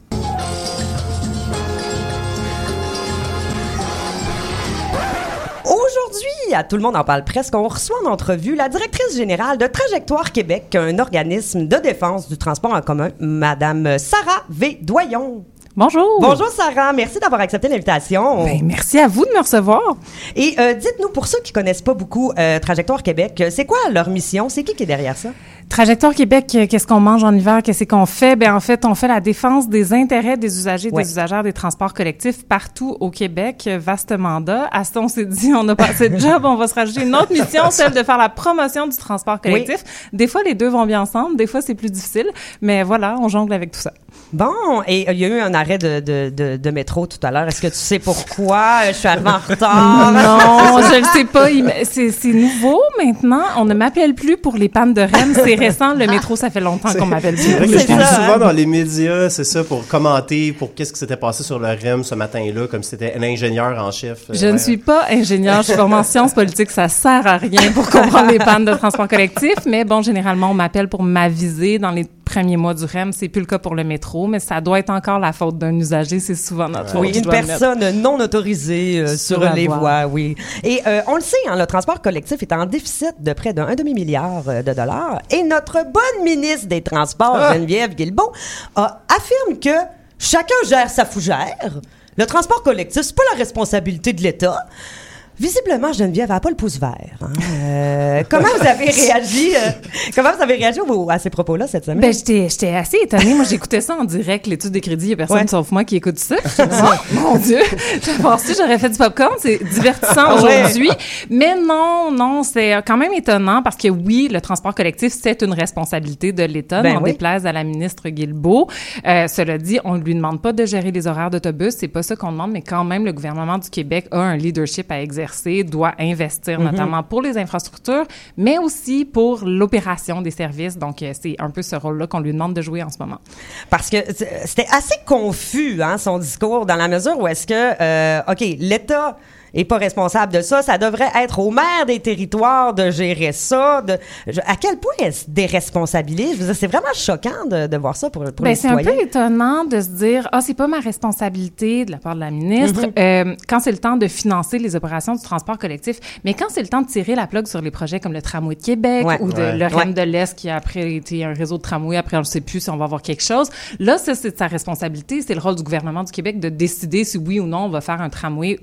Aujourd'hui, à Tout le monde en parle presque, on reçoit en entrevue la directrice générale de Trajectoire Québec, un organisme de défense du transport en commun, Madame Sarah V. Doyon. Bonjour. Bonjour Sarah, merci d'avoir accepté l'invitation. Ben, merci à vous de me recevoir. Et dites-nous, pour ceux qui connaissent pas beaucoup Trajectoire Québec, c'est quoi leur mission? C'est qui est derrière ça? Trajectoire Québec, qu'est-ce qu'on mange en hiver? Qu'est-ce qu'on fait? Ben, en fait, on fait la défense des intérêts des usagers, des usagères des transports collectifs partout au Québec. Vaste mandat. À ça, on s'est dit, on a passé de job, on va se rajouter une autre mission, celle de faire la promotion du transport collectif. Des fois, les deux vont bien ensemble. Des fois, c'est plus difficile. Mais voilà, on jongle avec tout ça. Bon, et il y a eu un arrêt de métro tout à l'heure. Est-ce que tu sais pourquoi? Je suis arrivée en retard. Non, je le sais pas. C'est nouveau maintenant. On ne m'appelle plus pour les pannes de REM. C'est récent. Le métro, ça fait longtemps qu'on m'appelle plus. C'est vrai que je parle souvent dans les médias, c'est ça, pour commenter pour qu'est-ce qui s'était passé sur le REM ce matin-là, comme si c'était un ingénieur en chef. Je ne suis pas ingénieur. Je suis formée en sciences politiques. Ça sert à rien pour comprendre les pannes de transport collectif. Mais bon, généralement, on m'appelle pour m'aviser dans les premiers mois du REM. C'est plus le cas pour le métro, mais ça doit être encore la faute d'un usager. C'est souvent notre faute. Oui, une personne non autorisée sur les voies, oui. Et on le sait, hein, le transport collectif est en déficit de près d'un demi-milliard de dollars. Et notre bonne ministre des Transports, Geneviève Guilbeault, affirme que chacun gère sa fougère. Le transport collectif, c'est pas la responsabilité de l'État. Visiblement, Geneviève n'a pas le pouce vert. Hein? Comment vous avez réagi à ces propos-là cette semaine? Ben, j'étais assez étonnée. Moi, j'écoutais ça en direct, l'étude des crédits. Il n'y a personne sauf moi qui écoute ça. Mon Dieu! J'aurais fait du popcorn. C'est divertissant aujourd'hui. Mais non, c'est quand même étonnant parce que oui, le transport collectif, c'est une responsabilité de l'État. On déplaise à la ministre Guilbeault. Cela dit, on ne lui demande pas de gérer les horaires d'autobus. C'est pas ça qu'on demande, mais quand même, le gouvernement du Québec a un leadership à exercer, doit investir notamment pour les infrastructures, mais aussi pour l'opération des services. Donc, c'est un peu ce rôle-là qu'on lui demande de jouer en ce moment. Parce que c'était assez confus, hein, son discours, dans la mesure où est-ce que, OK, l'État est pas responsable de ça. Ça devrait être aux maires des territoires de gérer ça. À quel point est-ce déresponsabilisé? Je veux dire, c'est vraiment choquant de voir ça pour les citoyens. C'est un peu étonnant de se dire, c'est pas ma responsabilité de la part de la ministre quand c'est le temps de financer les opérations du transport collectif. Mais quand c'est le temps de tirer la plug sur les projets comme le tramway de Québec ou le REM de l'Est qui a après été un réseau de tramway, après on ne sait plus si on va avoir quelque chose. Là, ça, c'est de sa responsabilité. C'est le rôle du gouvernement du Québec de décider si oui ou non on va faire un tramway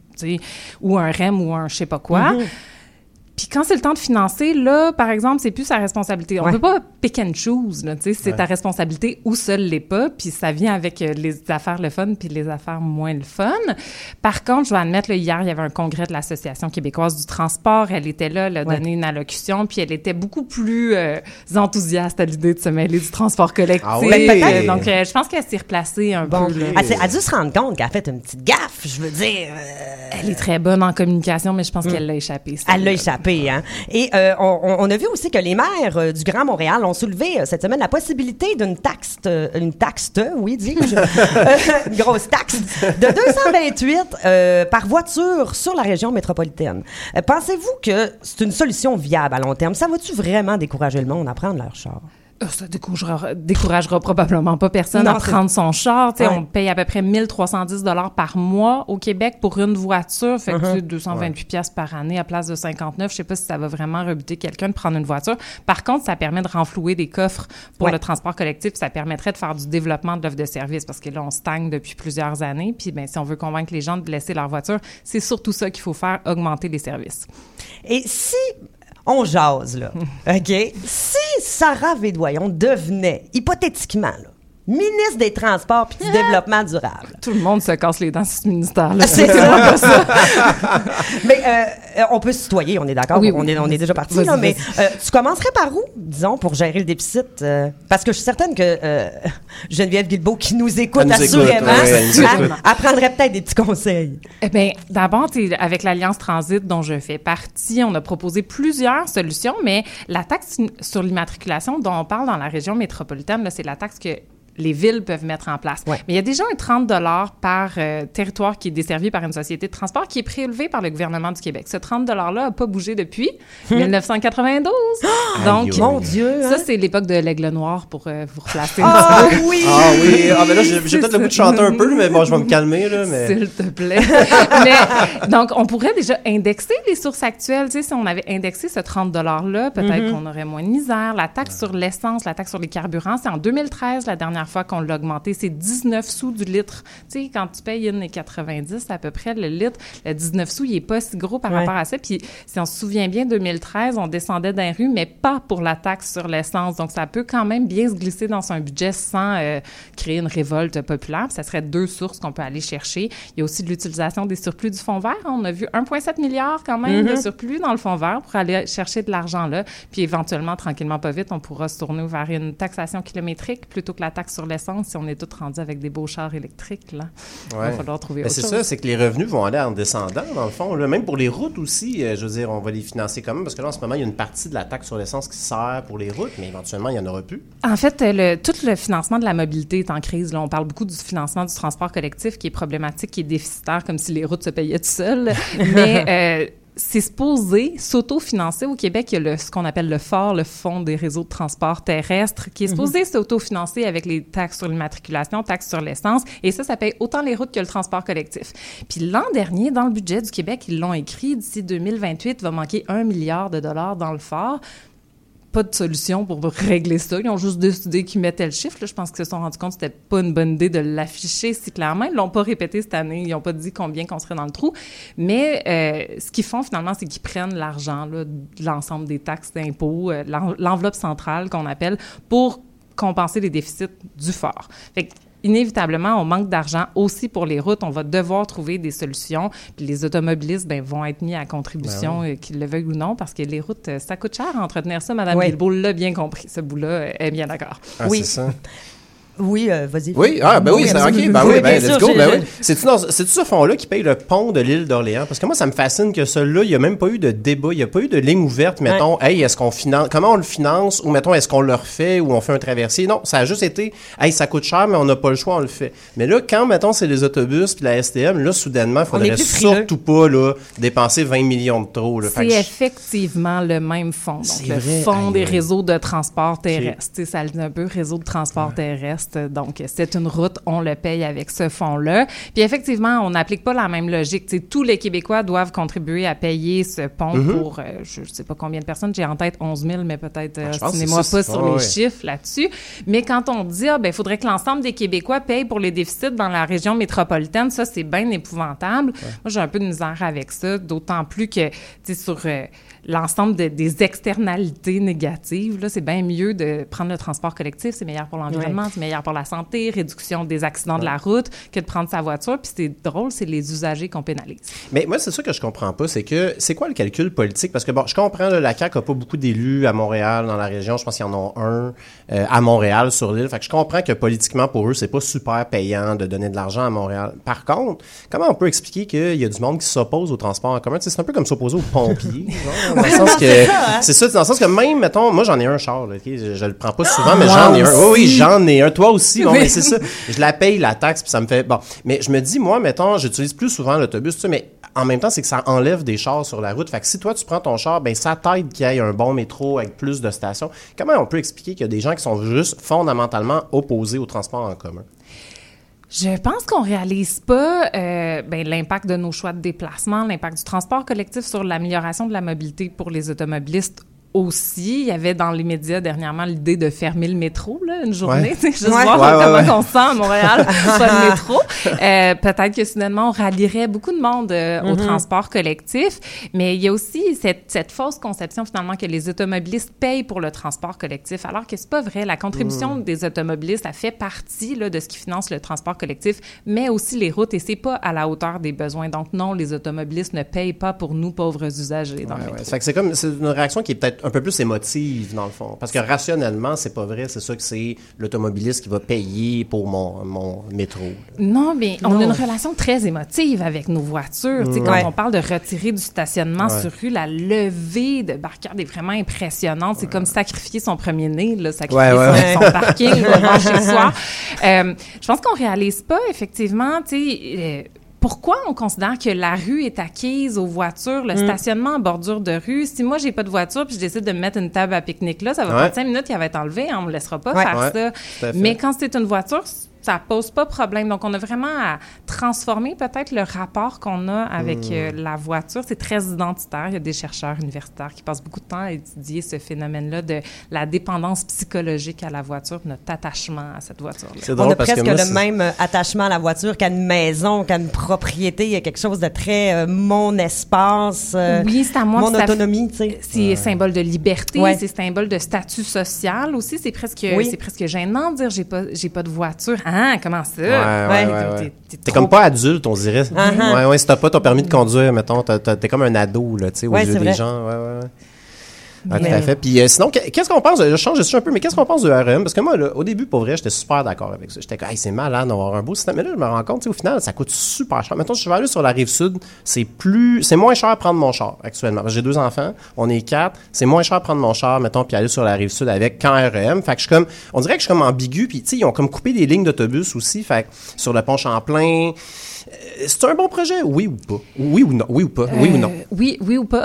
ou un REM ou un je sais pas quoi. Puis quand c'est le temps de financer, là, par exemple, c'est plus sa responsabilité. On peut pas pick and choose, là, tu sais, c'est ta responsabilité ou seul l'est pas, puis ça vient avec les affaires le fun puis les affaires moins le fun. Par contre, je vais admettre, là, hier, il y avait un congrès de l'Association québécoise du transport. Elle était là, elle a donné une allocution, puis elle était beaucoup plus enthousiaste à l'idée de se mêler du transport collectif. Donc, je pense qu'elle s'est replacée un peu. Elle a dû se rendre compte qu'elle a fait une petite gaffe, je veux dire. Elle est très bonne en communication, mais je pense qu'elle l'a échappé. Elle l'a échappé. Hein? Et on a vu aussi que les maires du Grand Montréal ont soulevé cette semaine la possibilité d'une taxe, une grosse taxe de 228 par voiture sur la région métropolitaine. Pensez-vous que c'est une solution viable à long terme? Ça va-tu vraiment décourager le monde à prendre leur char? Ça découragera probablement pas personne à prendre son char. On paye à peu près 1310 $ par mois au Québec pour une voiture. Fait que c'est 228 piastres par année à place de 59. Je sais pas si ça va vraiment rebuter quelqu'un de prendre une voiture. Par contre, ça permet de renflouer des coffres pour le transport collectif. Ça permettrait de faire du développement de l'offre de service parce que là, on stagne depuis plusieurs années. Puis, si on veut convaincre les gens de laisser leur voiture, c'est surtout ça qu'il faut faire, augmenter les services. Et si... on jase, là. OK? Si Sarah Védoyon devenait, hypothétiquement, là, ministre des Transports puis du Développement durable. Tout le monde se casse les dents sur ce ministère-là. C'est ça. Mais on peut se tutoyer, on est d'accord? Oui, on est déjà parti, là. Mais tu commencerais par où, disons, pour gérer le déficit? Parce que je suis certaine que Geneviève Guilbeault, qui nous écoute assurément, apprendrait peut-être des petits conseils. Eh bien, d'abord, avec l'Alliance Transit dont je fais partie, on a proposé plusieurs solutions, mais la taxe sur l'immatriculation dont on parle dans la région métropolitaine, là, c'est la taxe que les villes peuvent mettre en place. Mais il y a déjà un 30 $ par territoire qui est desservi par une société de transport qui est prélevé par le gouvernement du Québec. Ce 30 $-là n'a pas bougé depuis 1992. Donc, mon Dieu! Ça, c'est l'époque de l'Aigle Noir pour vous replacer un petit peu. Oui! Mais là, j'ai peut-être le goût de chanter un peu, mais bon, je vais me calmer, là. Mais... S'il te plaît. Donc, on pourrait déjà indexer les sources actuelles. Tu sais, si on avait indexé ce 30 $-là, peut-être qu'on aurait moins de misère. La taxe sur l'essence, la taxe sur les carburants, c'est en 2013, la dernière dernière fois qu'on l'a augmenté. C'est 19 sous du litre. Tu sais, quand tu payes 1,90 à peu près le litre, le 19 sous, il n'est pas si gros par rapport à ça. Puis, si on se souvient bien, 2013, on descendait dans les rues, mais pas pour la taxe sur l'essence. Donc, ça peut quand même bien se glisser dans un budget sans créer une révolte populaire. Puis ça serait 2 sources qu'on peut aller chercher. Il y a aussi de l'utilisation des surplus du fonds vert. On a vu 1,7 milliard quand même de surplus dans le fonds vert pour aller chercher de l'argent là. Puis éventuellement, tranquillement, pas vite, on pourra se tourner vers une taxation kilométrique plutôt que la taxe sur l'essence si on est tous rendus avec des beaux chars électriques. Là. Il va falloir trouver autre chose. C'est ça, c'est que les revenus vont aller en descendant, dans le fond. Là. Même pour les routes aussi, je veux dire, on va les financer quand même parce que là, en ce moment, il y a une partie de la taxe sur l'essence qui sert pour les routes, mais éventuellement, il n'y en aura plus. En fait, tout le financement de la mobilité est en crise. Là. On parle beaucoup du financement du transport collectif qui est problématique, qui est déficitaire, comme si les routes se payaient tout seules. Mais c'est supposé s'autofinancer. Au Québec, il y a ce qu'on appelle le FOR, le Fonds des réseaux de transport terrestre, qui est supposé s'autofinancer avec les taxes sur l'immatriculation, taxes sur l'essence. Et ça paye autant les routes que le transport collectif. Puis l'an dernier, dans le budget du Québec, ils l'ont écrit, d'ici 2028, il va manquer 1 milliard de dollars dans le FOR. Pas de solution pour régler ça. Ils ont juste décidé qu'ils mettaient le chiffre. Là, je pense qu'ils se sont rendus compte que c'était pas une bonne idée de l'afficher si clairement. Ils l'ont pas répété cette année. Ils n'ont pas dit combien qu'on serait dans le trou. Mais ce qu'ils font finalement, c'est qu'ils prennent l'argent là, de l'ensemble des taxes d'impôts, l'enveloppe centrale qu'on appelle, pour compenser les déficits du FOR. Fait que, inévitablement, on manque d'argent aussi pour les routes. On va devoir trouver des solutions. Puis les automobilistes vont être mis à contribution, qu'ils le veuillent ou non, parce que les routes, ça coûte cher à entretenir ça. Madame Guilbeault l'a bien compris. Ce bout-là est bien d'accord. C'est ça. Oui, vas-y. Oui, oui, c'est OK. Let's go. C'est-tu ce fonds-là qui paye le pont de l'île d'Orléans? Parce que moi, ça me fascine que celui-là, il n'y a même pas eu de débat, il n'y a pas eu de ligne ouverte, mettons, est-ce qu'on finance, comment on le finance, ou mettons, est-ce qu'on le refait, ou on fait un traversier? Non, ça a juste été, ça coûte cher, mais on n'a pas le choix, on le fait. Mais là, quand, mettons, c'est les autobus puis la STM, là, soudainement, il faudrait surtout pas, là, dépenser 20 millions de trop, là. C'est effectivement le même fonds. Donc, le fonds des réseaux de transport terrestre. Ça dit un peu réseau de transport terrestre. Donc, c'est une route, on le paye avec ce fonds-là. Puis effectivement, on n'applique pas la même logique. T'sais, tous les Québécois doivent contribuer à payer ce pont pour, je ne sais pas combien de personnes, j'ai en tête 11 000, mais peut-être, tenez-moi pas sur les chiffres là-dessus. Mais quand on dit, il faudrait que l'ensemble des Québécois payent pour les déficits dans la région métropolitaine, ça, c'est bien épouvantable. Moi, j'ai un peu de misère avec ça, d'autant plus que, sur l'ensemble des externalités négatives, là, c'est bien mieux de prendre le transport collectif, c'est meilleur pour l'environnement, c'est meilleur pour la santé, réduction des accidents de la route, que de prendre sa voiture. Puis c'est drôle, c'est les usagers qu'on pénalise. Mais moi, c'est ça que je comprends pas, c'est quoi le calcul politique? Parce que bon, je comprends, là, la CAQ n'a pas beaucoup d'élus à Montréal, dans la région. Je pense qu'il y en a un à Montréal, sur l'île. Fait que je comprends que politiquement, pour eux, c'est pas super payant de donner de l'argent à Montréal. Par contre, comment on peut expliquer qu'il y a du monde qui s'oppose au transport en commun? C'est un peu comme s'opposer aux pompiers, genre, dans le sens que c'est ça, dans le sens que même, mettons, moi j'en ai un char, là, okay? Je le prends pas souvent, mais j'en ai un. Oui, j'en ai un. Toi aussi, bon, mais c'est ça. Je la paye, la taxe, puis ça me fait bon. Mais je me dis, moi, mettons, j'utilise plus souvent l'autobus, tu sais, mais en même temps, c'est que ça enlève des chars sur la route. Fait que si toi, tu prends ton char, ça t'aide qu'il y ait un bon métro avec plus de stations. Comment on peut expliquer qu'il y a des gens qui sont juste fondamentalement opposés au transport en commun? Je pense qu'on réalise pas l'impact de nos choix de déplacement, l'impact du transport collectif sur l'amélioration de la mobilité pour les automobilistes aussi. Il y avait dans les médias dernièrement l'idée de fermer le métro, là, une journée, juste voir comment on se sent à Montréal, pas de métro. Peut-être que soudainement, on rallierait beaucoup de monde au transport collectif, mais il y a aussi cette fausse conception finalement que les automobilistes payent pour le transport collectif, alors que c'est pas vrai. La contribution des automobilistes, ça fait partie là, de ce qui finance le transport collectif, mais aussi les routes, et c'est pas à la hauteur des besoins. Donc non, les automobilistes ne payent pas pour nous, pauvres usagers dans le métro. Ça fait que c'est une réaction qui est peut-être un peu plus émotive, dans le fond. Parce que rationnellement, c'est pas vrai. C'est ça que c'est l'automobiliste qui va payer pour mon métro. Non, mais on a une relation très émotive avec nos voitures. Quand on parle de retirer du stationnement sur rue, la levée de barricade est vraiment impressionnante. C'est comme sacrifier son premier-né, là, sacrifier son parking, chez soi. Je pense qu'on réalise pas, effectivement, pourquoi on considère que la rue est acquise aux voitures, le stationnement en bordure de rue? Si moi, j'ai pas de voiture puis je décide de me mettre une table à pique-nique là, ça va prendre 5 minutes, elle va être enlevée, on me laissera pas faire ça. Mais quand c'est une voiture, ça pose pas problème. Donc, on a vraiment à transformer peut-être le rapport qu'on a avec la voiture. C'est très identitaire. Il y a des chercheurs universitaires qui passent beaucoup de temps à étudier ce phénomène-là de la dépendance psychologique à la voiture, notre attachement à cette voiture-là. C'est drôle on a parce presque que moi, le même attachement à la voiture qu'à une maison, qu'à une propriété. Il y a quelque chose de très mon espace, oui, c'est à moi, mon autonomie. Tu sais. C'est symbole de liberté, Ouais. c'est symbole de statut social aussi. C'est presque gênant de dire j'ai pas de voiture. Ah, comment ça? Ouais. T'es comme pas adulte, on dirait. Ouais, si t'as pas ton permis de conduire, mettons, t'es comme un ado, là, tu sais, aux yeux des gens. Ouais. Ah, tout à fait. Puis sinon, qu'est-ce qu'on pense? Je change un peu, mais qu'est-ce qu'on pense du RM? Parce que moi, là, au début, pour vrai, j'étais super d'accord avec ça. J'étais comme, c'est malade d'avoir un beau système. Mais là, je me rends compte, au final, ça coûte super cher. Mettons, si je vais aller sur la Rive-Sud, c'est moins cher à prendre mon char actuellement. J'ai 2 enfants, on est 4. C'est moins cher à prendre mon char, mettons, puis aller sur la Rive-Sud avec qu'en RM. Fait que je suis comme, on dirait que je suis comme ambigu. Puis, tu sais, ils ont comme coupé des lignes d'autobus aussi. Fait que sur le pont Champlain. C'est un bon projet? Oui ou pas? Oui ou non? Oui ou pas? Oui ou non? Oui ou pas?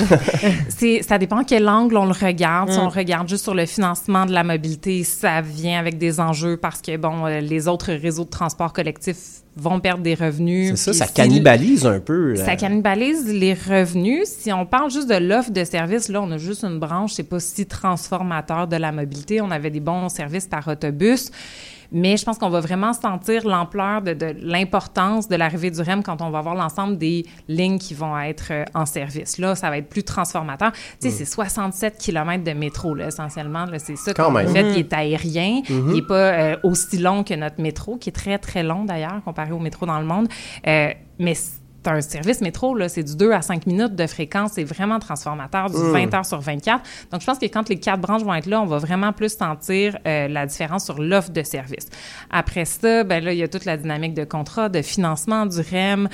Ça dépend quel angle on le regarde. Si on regarde juste sur le financement de la mobilité, ça vient avec des enjeux parce que, les autres réseaux de transport collectif vont perdre des revenus. C'est ça cannibalise un peu. Ça cannibalise les revenus. Si on parle juste de l'offre de services, là, on a juste une branche, c'est pas si transformateur de la mobilité. On avait des bons services par autobus. Mais je pense qu'on va vraiment sentir l'ampleur de l'importance de l'arrivée du REM quand on va voir l'ensemble des lignes qui vont être en service. Là, ça va être plus transformateur. Tu sais, c'est 67 km de métro, là, essentiellement. Là, c'est ça qu'on a fait. Il est aérien. Il n'est pas aussi long que notre métro, qui est très, très long, d'ailleurs, comparé au métro dans le monde. Mais c'est un service métro, là, c'est du 2 à 5 minutes de fréquence, c'est vraiment transformateur, du 20 heures sur 24. Donc, je pense que quand les 4 branches vont être là, on va vraiment plus sentir la différence sur l'offre de service. Après ça, là, il y a toute la dynamique de contrat, de financement du REM,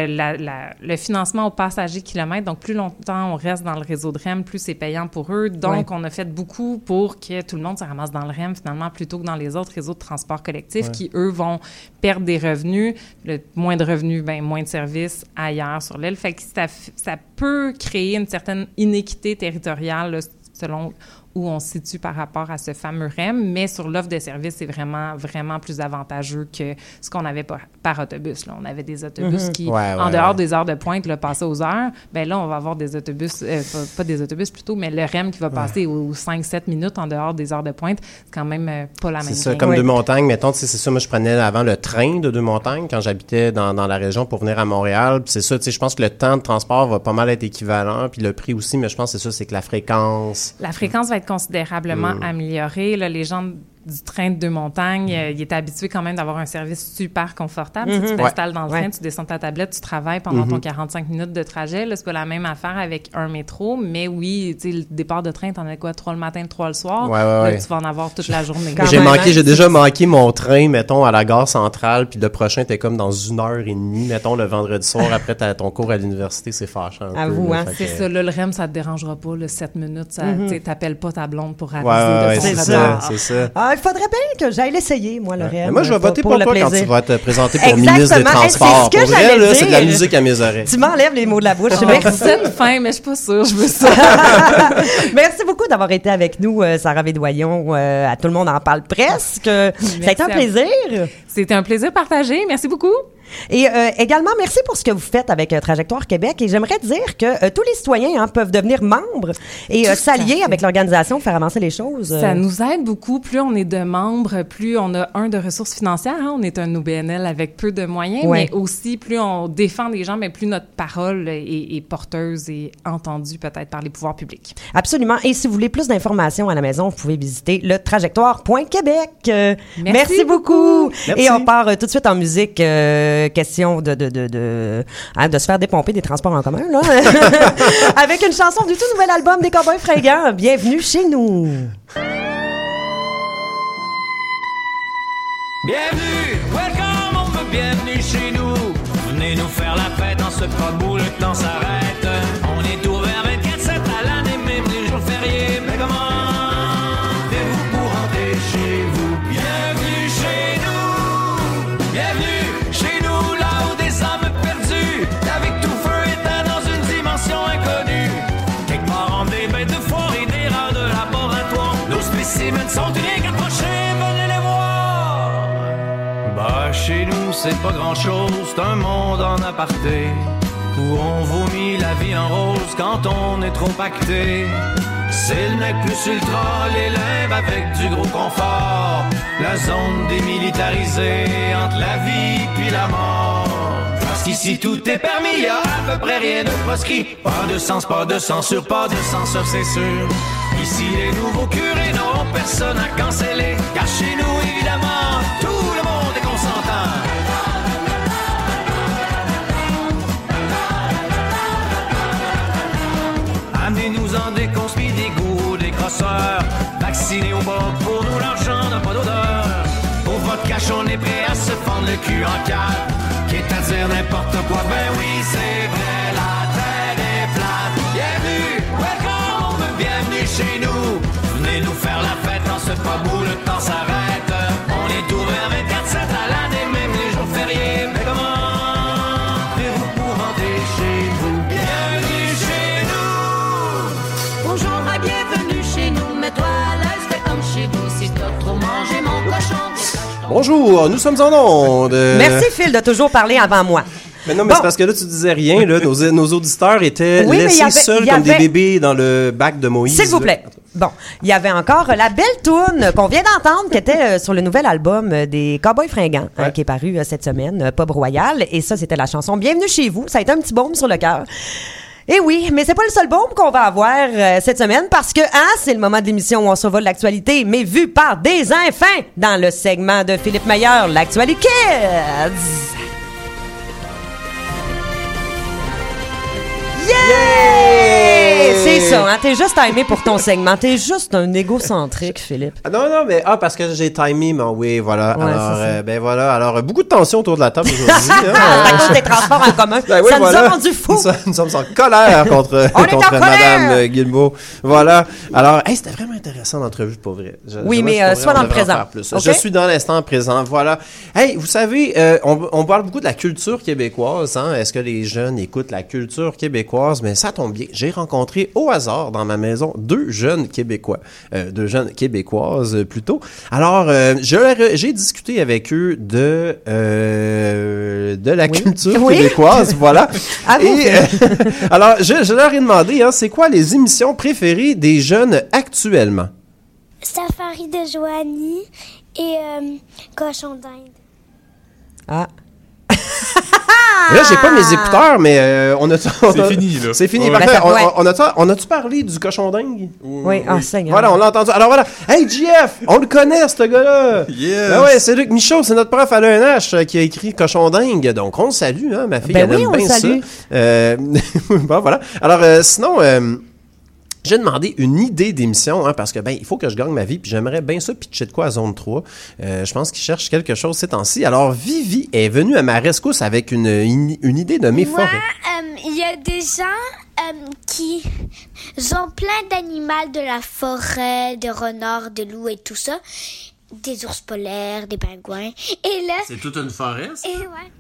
le financement aux passagers kilomètres. Donc, plus longtemps on reste dans le réseau de REM, plus c'est payant pour eux. Donc, on a fait beaucoup pour que tout le monde se ramasse dans le REM, finalement, plutôt que dans les autres réseaux de transport collectif qui, eux, vont perdre des revenus. Moins de revenus, moins de services ailleurs sur l'île. Fait que ça peut créer une certaine inéquité territoriale là, selon où on se situe par rapport à ce fameux REM, mais sur l'offre de services, c'est vraiment, vraiment plus avantageux que ce qu'on avait par autobus. Là. On avait des autobus qui, en dehors des heures de pointe, là, passaient aux heures. Bien là, on va avoir des autobus, pas des autobus plutôt, mais le REM qui va passer aux 5-7 minutes en dehors des heures de pointe. C'est quand même pas la même chose. C'est ça, comme Deux-Montagnes, mettons, c'est ça, moi je prenais avant le train de Deux-Montagnes quand j'habitais dans la région pour venir à Montréal. Puis c'est ça, je pense que le temps de transport va pas mal être équivalent, puis le prix aussi, mais je pense que c'est ça, c'est que la fréquence... La fréquence va être considérablement améliorée. Là, les gens du train de Deux-Montagnes, il est habitué quand même d'avoir un service super confortable. Si tu t'installes dans le train, tu descends ta tablette, tu travailles pendant ton 45 minutes de trajet. Là, c'est pas la même affaire avec un métro, mais oui, tu sais, le départ de train, t'en as quoi, 3 le matin, 3 le soir? Là, tu vas en avoir toute la journée. J'ai déjà manqué mon train, mettons, à la gare centrale, puis le prochain était comme dans 1h30, mettons, le vendredi soir, après ton cours à l'université, c'est fâchant un peu. Là, c'est ça, là, le REM, ça te dérangera pas, là, 7 minutes, ça, t'appelles pas ta blonde pour aviser de son retard. C'est ça. Il faudrait bien que j'aille l'essayer, moi, le REM. Moi, je vais voter pour toi plaisir. quand tu vas te présenter pour ministre des Transports. C'est ce que j'allais dire. C'est de la musique à mes oreilles. Tu m'enlèves les mots de la bouche. Merci une fin, mais je suis pas sûre, je veux ça. Merci beaucoup d'avoir été avec nous, Sarah Bédoyon. À Tout le monde en parle presque. Ça a été un plaisir. C'était un plaisir partagé. Merci beaucoup. Et également, merci pour ce que vous faites avec Trajectoire Québec. Et j'aimerais dire que tous les citoyens peuvent devenir membres et s'allier avec l'organisation, faire avancer les choses. Ça nous aide beaucoup. Plus on est de membres, plus on a de ressources financières. On est un OBNL avec peu de moyens, mais aussi plus on défend les gens, mais plus notre parole est porteuse et entendue peut-être par les pouvoirs publics. Absolument. Et si vous voulez plus d'informations à la maison, vous pouvez visiter le trajectoire.québec. Merci beaucoup. Merci. Et on part tout de suite en musique. Question de se faire dépomper des transports en commun, là. Avec une chanson du tout nouvel album des Cowboys Fringants. Bienvenue chez nous. Bienvenue, welcome, on veut bienvenue chez nous. Venez nous faire la fête en ce pas bout, le temps s'arrête. On est ouvert 24/7 à l'année, même les jours fériés. Mais comment faites-vous pour rentrer chez vous? Bienvenue chez nous, bienvenue chez nous, là où des âmes perdues, avec tout feu éteint dans une dimension inconnue. Quelque part en des bêtes de foire et des rats de laboratoire. Nos spécimens sont uniques, approchez, venez les voir. Bah, chez nous, c'est pas grand-chose, c'est un monde en aparté, où on vomit la vie en rose quand on est trop pacté. C'est le nec plus ultra, les limbes avec du gros confort, la zone démilitarisée entre la vie puis la mort. Parce qu'ici tout est permis, y'a à peu près rien de proscrit. Pas de sens, pas de censure, pas de censure, c'est sûr. Ici les nouveaux curés n'ont personne à canceller, car chez nous évidemment tout le monde est consentant. Amenez-nous-en des conspis, des goûts, des crosseurs, vaccinés au bord, pour nous l'argent n'a pas d'odeur. Pour votre cash on est prêt à se fendre le cul en quatre, quitte à dire n'importe quoi, ben oui c'est vrai, la terre est plate. Bienvenue, welcome, bienvenue chez nous. Venez nous faire la fête dans ce pub où le temps s'arrête. On est ouvert 24/7 à l'année, même les jours fériés. Mais comment faites-vous pour rentrer chez vous? Bienvenue chez nous. Bonjour et bienvenue chez nous. Mets-toi à l'aise, fais comme chez vous. Si t'as trop mangé mon cochon. Bonjour, nous sommes en onde. Merci Phil de toujours parler avant moi. Mais non, mais c'est parce que là, tu disais rien. Là, nos auditeurs étaient Oui, laissés seuls comme des bébés dans le bac de Moïse. S'il vous plaît. Bon, il y avait encore la belle toune qu'on vient d'entendre, qui était sur le nouvel album des Cowboys Fringants, qui est paru cette semaine, Pub Royal. Et ça, c'était la chanson Bienvenue chez vous. Ça a été un petit baume sur le cœur. Et oui, mais c'est pas le seul baume qu'on va avoir cette semaine parce que c'est le moment de l'émission où on survole l'actualité, mais vu par des enfants dans le segment de Philippe Meilleur, l'Actualité Kids. Yeah! C'est ça, hein? T'es juste timé pour ton segment. T'es juste un égocentrique, Philippe. Non, mais parce que j'ai timé, mais oui, voilà. Ouais, alors, ben voilà. Alors, beaucoup de tension autour de la table aujourd'hui. À cause des transports en commun. Ben oui, ça voilà. nous a rendu fous. Nous sommes en colère contre Madame Guilbeault. Voilà. Alors, c'était vraiment intéressant l'entrevue, pour vrai. Oui, mais sois dans le présent. Okay? Je suis dans l'instant présent, voilà. Hey, vous savez, on parle beaucoup de la culture québécoise. Hein? Est-ce que les jeunes écoutent la culture québécoise? Mais ça tombe bien. J'ai rencontré au hasard dans ma maison deux jeunes Québécois. Deux jeunes Québécoises, plutôt. Alors, j'ai discuté avec eux de la culture québécoise, voilà. Et, alors, je leur ai demandé, c'est quoi les émissions préférées des jeunes actuellement? Safari de Joanie et Cochon d'Inde. Ah. Là, j'ai pas mes écouteurs, mais c'est fini, là. C'est fini, ouais. parfait. On a-tu parlé du cochon dingue? Oui, Seigneur. Voilà, on l'a entendu. Alors voilà. Hey, JF, on le connaît, ce gars-là. Yes. Ben ouais, c'est Luc Michaud, c'est notre prof à l'ENH qui a écrit Cochon dingue. Donc, on le salue, hein, ma fille, elle aime bien ça. Bon, voilà. Alors, sinon... j'ai demandé une idée d'émission, parce que il faut que je gagne ma vie, puis j'aimerais bien ça pitcher de quoi à Zone 3. Je pense qu'ils cherchent quelque chose ces temps-ci. Alors, Vivi est venue à ma rescousse avec une idée de mes forêts. Il y a des gens qui ont plein d'animaux de la forêt, de renards, de loups et tout ça. Des ours polaires, des pingouins. Et là... C'est toute une forêt, ça? Et ouais.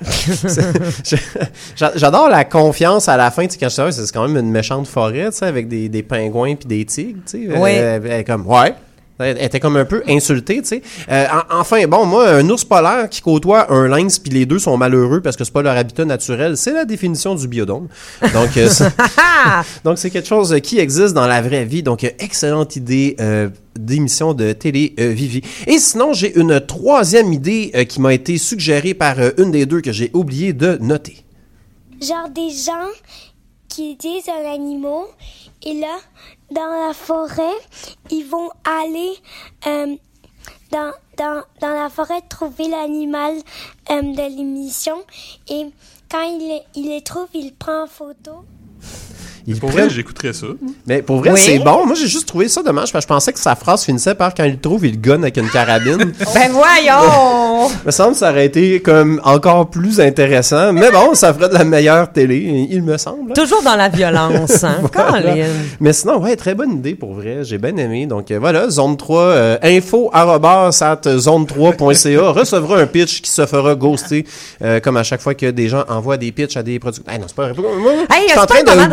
J'adore la confiance à la fin, tu sais, quand je savais, c'est quand même une méchante forêt, tu sais, avec des pingouins puis des tigres, tu sais. Oui. Elle comme, ouais. Elle était comme un peu insultée, tu sais. Enfin, bon, moi, un ours polaire qui côtoie un lynx puis les deux sont malheureux parce que c'est pas leur habitat naturel, c'est la définition du biodôme. Donc, donc c'est quelque chose qui existe dans la vraie vie. Donc, excellente idée d'émission de télé Vivi. Et sinon, j'ai une troisième idée qui m'a été suggérée par une des deux que j'ai oublié de noter. Genre des gens qui disent un animal et là, dans la forêt, ils vont aller dans la forêt trouver l'animal de l'émission et quand il les trouve, il prend en photo. Pour vrai, j'écouterais ça. Mais pour vrai, c'est bon. Moi, j'ai juste trouvé ça dommage parce que je pensais que sa phrase finissait par quand il le trouve, il le gonne avec une carabine. Ben voyons! Il me semble que ça aurait été comme encore plus intéressant. Mais bon, ça ferait de la meilleure télé, il me semble. Toujours dans la violence, hein? Voilà. Mais sinon, ouais, très bonne idée pour vrai. J'ai bien aimé. Donc voilà, Zone 3, info@zone3.ca recevra un pitch qui se fera ghoster comme à chaque fois que des gens envoient des pitchs à des producteurs. Hey, non, c'est pas vrai. Hey, c'est pas le moment de régler tes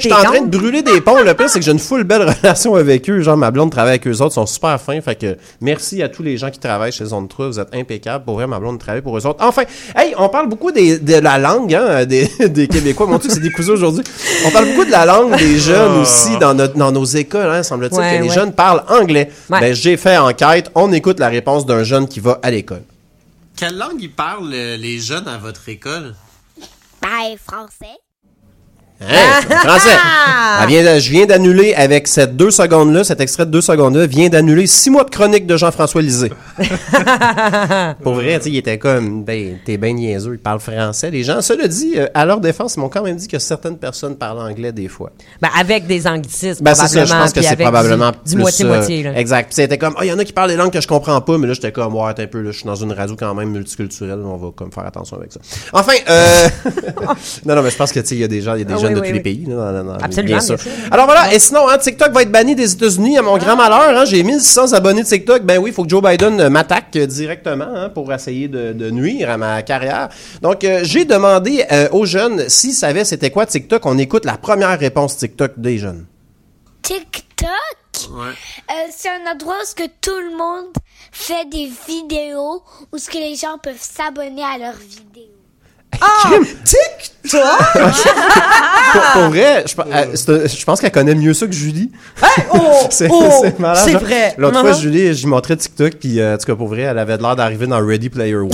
suis en train de brûler des ponts. Le pire, c'est que j'ai une full belle relation avec eux. Genre, ma blonde travaille avec eux autres, ils sont super fins. Fait que merci à tous les gens qui travaillent chez Zone 3. Vous êtes impeccables. Pour vrai, ma blonde travaille pour eux autres. Enfin, hey, on parle beaucoup de la langue, hein, des Québécois. Mon Dieu, c'est décousé aujourd'hui. On parle beaucoup de la langue des jeunes aussi dans nos écoles, hein, semble-t-il que les jeunes parlent anglais. Ouais. Ben, j'ai fait enquête. On écoute la réponse d'un jeune qui va à l'école. Quelle langue ils parlent, les jeunes, à votre école? Ben, français. Hein, français. Je viens d'annuler avec cette 2 secondes-là, cet extrait de 2 secondes-là, vient d'annuler 6 mois de chronique de Jean-François Lisée. Pour vrai, tu sais, il était comme, t'es ben niaiseux, il parle français. Les gens, cela dit, à leur défense, ils m'ont quand même dit que certaines personnes parlent anglais des fois. Ben, avec des anglicismes, c'est ça, je pense que c'est probablement du moitié-moitié. Exact. Puis c'était comme, il y en a qui parlent des langues que je comprends pas, mais là, j'étais comme, ouais, un peu, là, je suis dans une radio quand même multiculturelle, on va comme faire attention avec ça. Enfin, non, mais je pense que, tu sais, il y a des gens de tous les pays. Là, absolument, bien sûr. Alors voilà, et sinon, hein, TikTok va être banni des États-Unis, à mon grand malheur. Hein, j'ai 1600 abonnés de TikTok. Ben oui, il faut que Joe Biden m'attaque directement hein, pour essayer de nuire à ma carrière. Donc, j'ai demandé aux jeunes s'ils savaient c'était quoi TikTok. On écoute la première réponse TikTok des jeunes. TikTok? Ouais. C'est un endroit où que tout le monde fait des vidéos où ce que les gens peuvent s'abonner à leurs vidéos. Ah! TikTok! pour vrai, je pense qu'elle connaît mieux ça que Julie. Hey, c'est malade. C'est vrai. L'autre fois, Julie, j'y montrais TikTok, puis en tout cas, pour vrai, elle avait l'air d'arriver dans Ready Player One.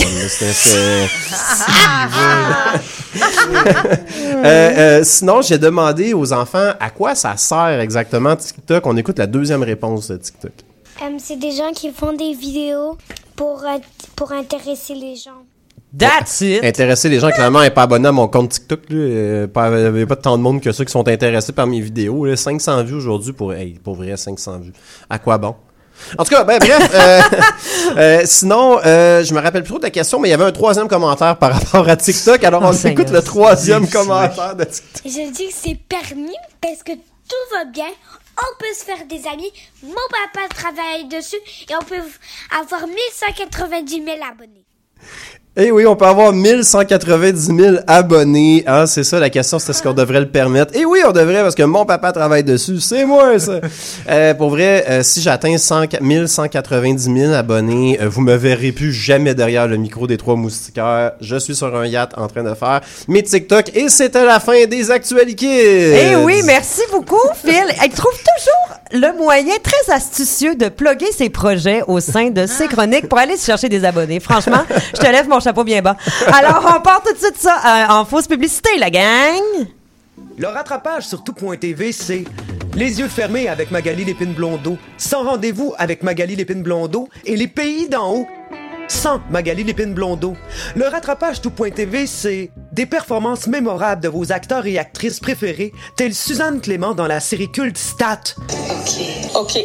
Sinon, j'ai demandé aux enfants à quoi ça sert exactement TikTok. On écoute la deuxième réponse de TikTok. C'est des gens qui font des vidéos pour intéresser les gens. That's it! Intéresser les gens, clairement, n'est pas abonné à mon compte TikTok. Il n'y a pas tant de monde que ça qui sont intéressés par mes vidéos. Là. 500 vues aujourd'hui pour vrai, 500 vues. À quoi bon? En tout cas, bref. Sinon, je me rappelle plus trop de la question, mais il y avait un troisième commentaire par rapport à TikTok. Alors, on écoute le troisième commentaire de TikTok. Je dis que c'est permis parce que tout va bien. On peut se faire des amis. Mon papa travaille dessus et on peut avoir 1190 000 abonnés. Eh oui, on peut avoir 1190 000 abonnés. Hein, c'est ça la question, c'est est-ce qu'on devrait le permettre? Eh oui, on devrait parce que mon papa travaille dessus. C'est moi, ça. Pour vrai, si j'atteins 1190 000 abonnés, vous me verrez plus jamais derrière le micro des Trois Moustiquaires. Je suis sur un yacht en train de faire mes TikTok et c'était la fin des actualités. Eh oui, merci beaucoup, Phil. Elle trouve toujours le moyen très astucieux de plugger ses projets au sein de ses chroniques pour aller se chercher des abonnés. Franchement, je te lève mon chapeau bien bas. Alors, on part tout de suite ça en fausse publicité, la gang. Le rattrapage sur tout.tv, c'est Les yeux fermés avec Magali Lépine-Blondeau, Sans rendez-vous avec Magali Lépine-Blondeau et Les pays d'en haut sans Magali Lépine-Blondeau. Le rattrapage tout.tv, c'est des performances mémorables de vos acteurs et actrices préférés, tels Suzanne Clément dans la série culte Stat. OK.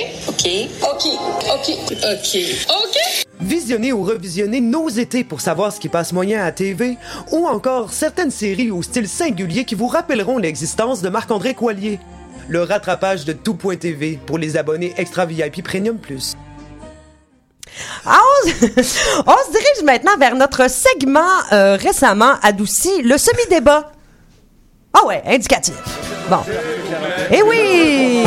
Visionnez ou revisionner nos étés pour savoir ce qui passe moyen à TV, ou encore certaines séries au style singulier qui vous rappelleront l'existence de Marc-André Coilier. Le rattrapage de tout.tv pour les abonnés Extra VIP Premium Plus. On se dirige maintenant vers notre segment récemment adouci, le semi-débat. Ah ouais, indicatif. Bon. Eh oui!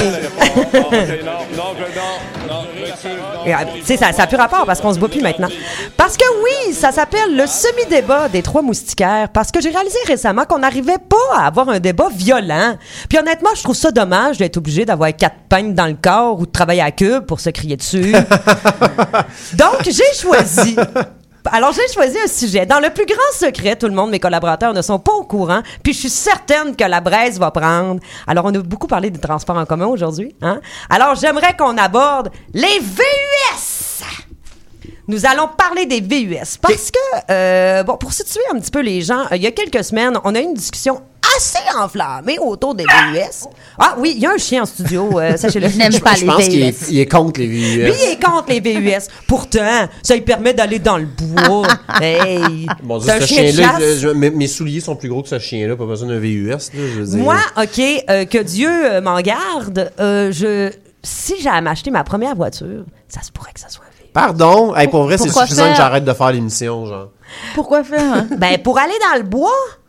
Ça n'a plus rapport parce qu'on se voit plus maintenant. Parce que oui, ça s'appelle le semi-débat des Trois Moustiquaires parce que j'ai réalisé récemment qu'on n'arrivait pas à avoir un débat violent. Puis honnêtement, je trouve ça dommage d'être obligé d'avoir 4 peines dans le corps ou de travailler à Cube pour se crier dessus. Donc, j'ai choisi un sujet. Dans le plus grand secret, tout le monde, mes collaborateurs ne sont pas au courant, puis je suis certaine que la braise va prendre. Alors, on a beaucoup parlé des transports en commun aujourd'hui, hein? Alors, j'aimerais qu'on aborde les VUS! Nous allons parler des VUS parce que, pour situer un petit peu les gens, il y a quelques semaines, on a eu une discussion assez enflammée autour des VUS. Ah oui, il y a un chien en studio, sachez-le. Je n'aime pas les VUS. Je pense qu'il est contre les VUS. Lui, il est contre les VUS. Pourtant, ça lui permet d'aller dans le bois. Hey, bon, c'est un chien de chasse. Mes souliers sont plus gros que ce chien-là, pas besoin d'un VUS. Là, je veux dire. Moi, OK, que Dieu m'en garde, si j'ai à m'acheter ma première voiture, ça se pourrait que ça soit un VUS. Pardon? Hey, pour vrai, c'est suffisant que j'arrête de faire l'émission, genre. Pourquoi faire? Ben, pour aller dans le bois.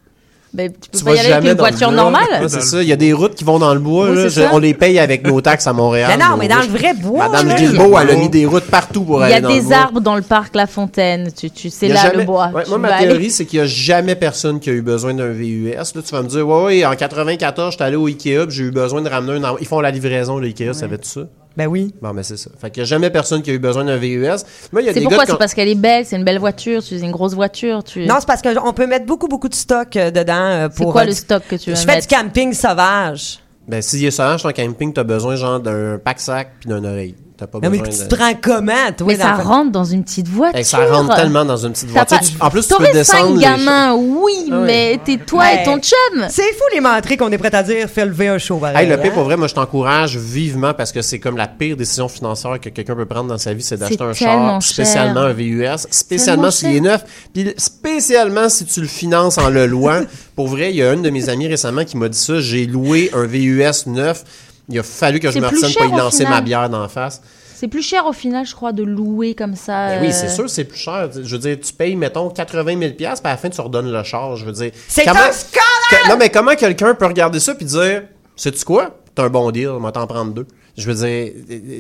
Ben, tu peux pas y aller avec une voiture normale. Ouais, c'est ça. Il y a des routes qui vont dans le bois. Oui, là. On les paye avec nos taxes à Montréal. Mais non, mais dans le vrai bois. Madame Guilbeault, elle a mis des routes partout pour aller dans le bois. Il y a des arbres dans le parc La Fontaine. C'est là le bois. Ouais, moi, ma théorie, c'est qu'il n'y a jamais personne qui a eu besoin d'un VUS. Là, tu vas me dire, ouais, en 94, j'étais allé au Ikea, j'ai eu besoin de ramener un... Ils font la livraison, le Ikea, ça fait tout ça? Ben oui. Bon, mais c'est ça. Fait qu'il n'y a jamais personne qui a eu besoin d'un VUS. Moi, il y a c'est des pourquoi? gars C'est parce qu'elle est belle, c'est une belle voiture, c'est une grosse voiture. Non, c'est parce qu'on peut mettre beaucoup de stock dedans. C'est quoi le stock que tu veux mettre? Je fais du camping sauvage. Ben, s'il est sauvage, ton camping, t'as besoin genre d'un pack-sac puis d'une oreille. T'as pas non, besoin mais tu te rends comment, toi? Mais ça rentre dans une petite voiture. Et ça rentre tellement dans une petite voiture. En plus, tu peux descendre. 5 gamins, oui, mais t'es toi et ton chum. C'est fou les menteries qu'on est prêt à dire, fais lever un show. Hey, le pire, pour vrai, moi, je t'encourage vivement parce que c'est comme la pire décision financière que quelqu'un peut prendre dans sa vie, c'est d'acheter un char, spécialement un VUS, spécialement s'il est neuf, puis spécialement si tu le finances en le louant. Pour vrai, il y a une de mes amies récemment qui m'a dit ça. J'ai loué un VUS neuf. Il a fallu que je me retienne pas y lancer ma bière d'en face. C'est plus cher au final, je crois, de louer comme ça. Ben oui, c'est sûr, c'est plus cher. Je veux dire, tu payes, mettons, 80 000 $, puis à la fin, tu redonnes le char. Je veux dire. C'est un scandale! Non, mais comment quelqu'un peut regarder ça puis dire, sais-tu quoi? T'as un bon deal, on va t'en prendre 2. Je veux dire,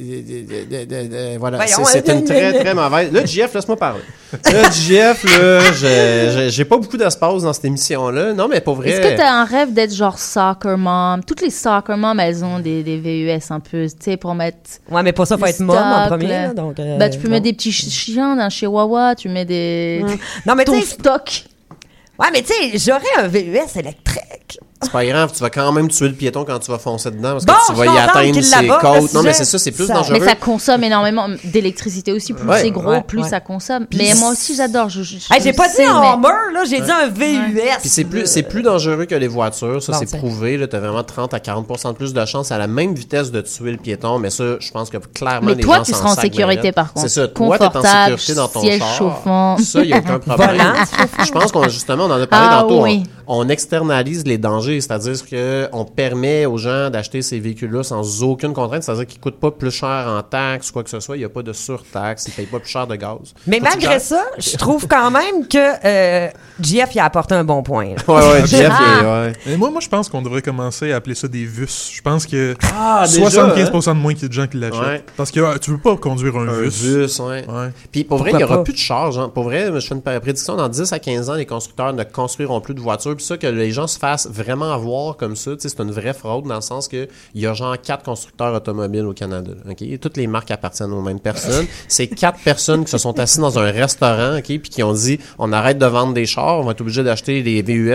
voilà, c'est une très, très mauvaise... Là, JF, laisse-moi parler. Là, JF, là, j'ai pas beaucoup d'espace dans cette émission-là. Non, mais pour vrai... Est-ce que t'as un rêve d'être genre soccer mom? Toutes les soccer moms, elles ont des VUS un peu, tu sais, pour mettre... Ouais, mais pour ça, faut être mom en premier. Donc, ben, tu peux mettre des petits chiens dans chez Wawa, tu mets des... Non, mais ton stock. Ouais, mais tu sais, j'aurais un VUS électrique. C'est pas grave, tu vas quand même tuer le piéton quand tu vas foncer dedans parce que tu vas y atteindre ses côtes. Non, mais c'est ça, c'est plus dangereux. Mais ça consomme énormément d'électricité aussi. Plus c'est gros, plus ça consomme. Mais moi aussi, j'adore. J'ai pas dit un Hummer, là, j'ai dit un VUS. Puis c'est plus dangereux que les voitures. Ça, c'est prouvé. Tu as vraiment 30 à 40% de plus de chance à la même vitesse de tuer le piéton. Mais ça, je pense que clairement, les gens toi, tu seras en sécurité, par contre. C'est ça. Toi, t'es en sécurité dans ton char. Chauffant. Ça, il n'y a aucun problème. Je pense qu'on justement, on en a parlé tantôt. On externalise les dangers, c'est-à-dire qu'on permet aux gens d'acheter ces véhicules-là sans aucune contrainte, c'est-à-dire qu'ils ne coûtent pas plus cher en taxes ou quoi que ce soit, il n'y a pas de surtaxe, ils ne payent pas plus cher de gaz. Mais malgré ça, je trouve quand même que JF a apporté un bon point. Ouais, JF, ouais. Moi, je pense qu'on devrait commencer à appeler ça des VUS. Je pense que 75% de moins qu'il y a de gens qui l'achètent. Ouais. Parce que tu ne veux pas conduire un VUS. VUS, ouais. Puis pour vrai, il n'y aura plus de charge. Hein. Pour vrai, je fais une prédiction, dans 10 à 15 ans, les constructeurs ne construiront plus de voitures. Puis ça, que les gens se fassent vraiment avoir comme ça, c'est une vraie fraude dans le sens que il y a genre 4 constructeurs automobiles au Canada. Okay? Toutes les marques appartiennent aux mêmes personnes. C'est 4 personnes qui se sont assises dans un restaurant, okay, puis qui ont dit on arrête de vendre des chars, on va être obligé d'acheter les VUS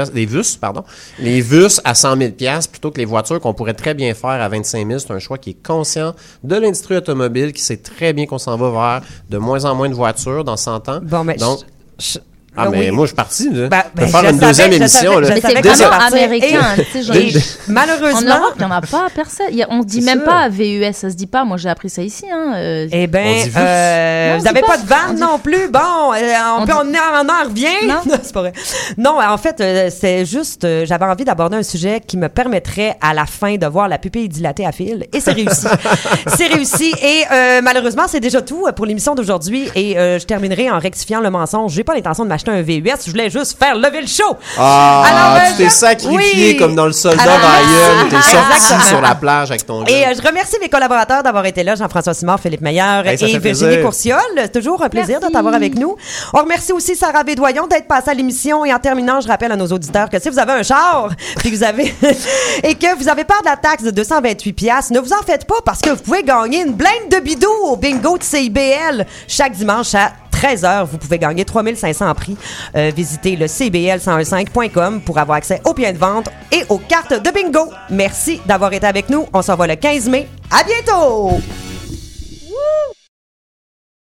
à 100 000 $ plutôt que les voitures qu'on pourrait très bien faire à 25 000. C'est un choix qui est conscient de l'industrie automobile, qui sait très bien qu'on s'en va vers de moins en moins de voitures dans 100 ans. Bon, mais donc, mais moi, je suis parti, là. Je vais faire une deuxième émission, là. Mais c'est vraiment américain, tu sais, malheureusement. En Europe, il n'y en a pas personne. On se dit même pas VUS, ça se dit pas. Moi, j'ai appris ça ici, Eh ben, vous n'avez pas de vanne non plus. Bon, on en revient. Non, c'est pas vrai. Non, en fait, c'est juste, j'avais envie d'aborder un sujet qui me permettrait à la fin de voir la pupille dilatée à fil. Et c'est réussi. C'est réussi. Et malheureusement, c'est déjà tout pour l'émission d'aujourd'hui. Et je terminerai en rectifiant le mensonge. J'ai pas l'intention de m'acheter un VUS, je voulais juste faire lever le show. Alors, tu t'es sacrifié comme dans le soldat Ryan, t'es sorti sur la plage avec ton gars. Et je remercie mes collaborateurs d'avoir été là, Jean-François Simard, Philippe Meilleur et Virginie Courciol. Toujours un plaisir de t'avoir avec nous. On remercie aussi Sarah Bédoyon d'être passée à l'émission. Et en terminant, je rappelle à nos auditeurs que si vous avez un char puis que vous avez et que vous avez peur de la taxe de 228$, ne vous en faites pas parce que vous pouvez gagner une blinde de bidou au bingo de CIBL chaque dimanche à 13h, vous pouvez gagner 3500 en prix. Visitez le cbl1015.com pour avoir accès aux points de vente et aux cartes de bingo. Merci d'avoir été avec nous. On s'en va le 15 mai. À bientôt!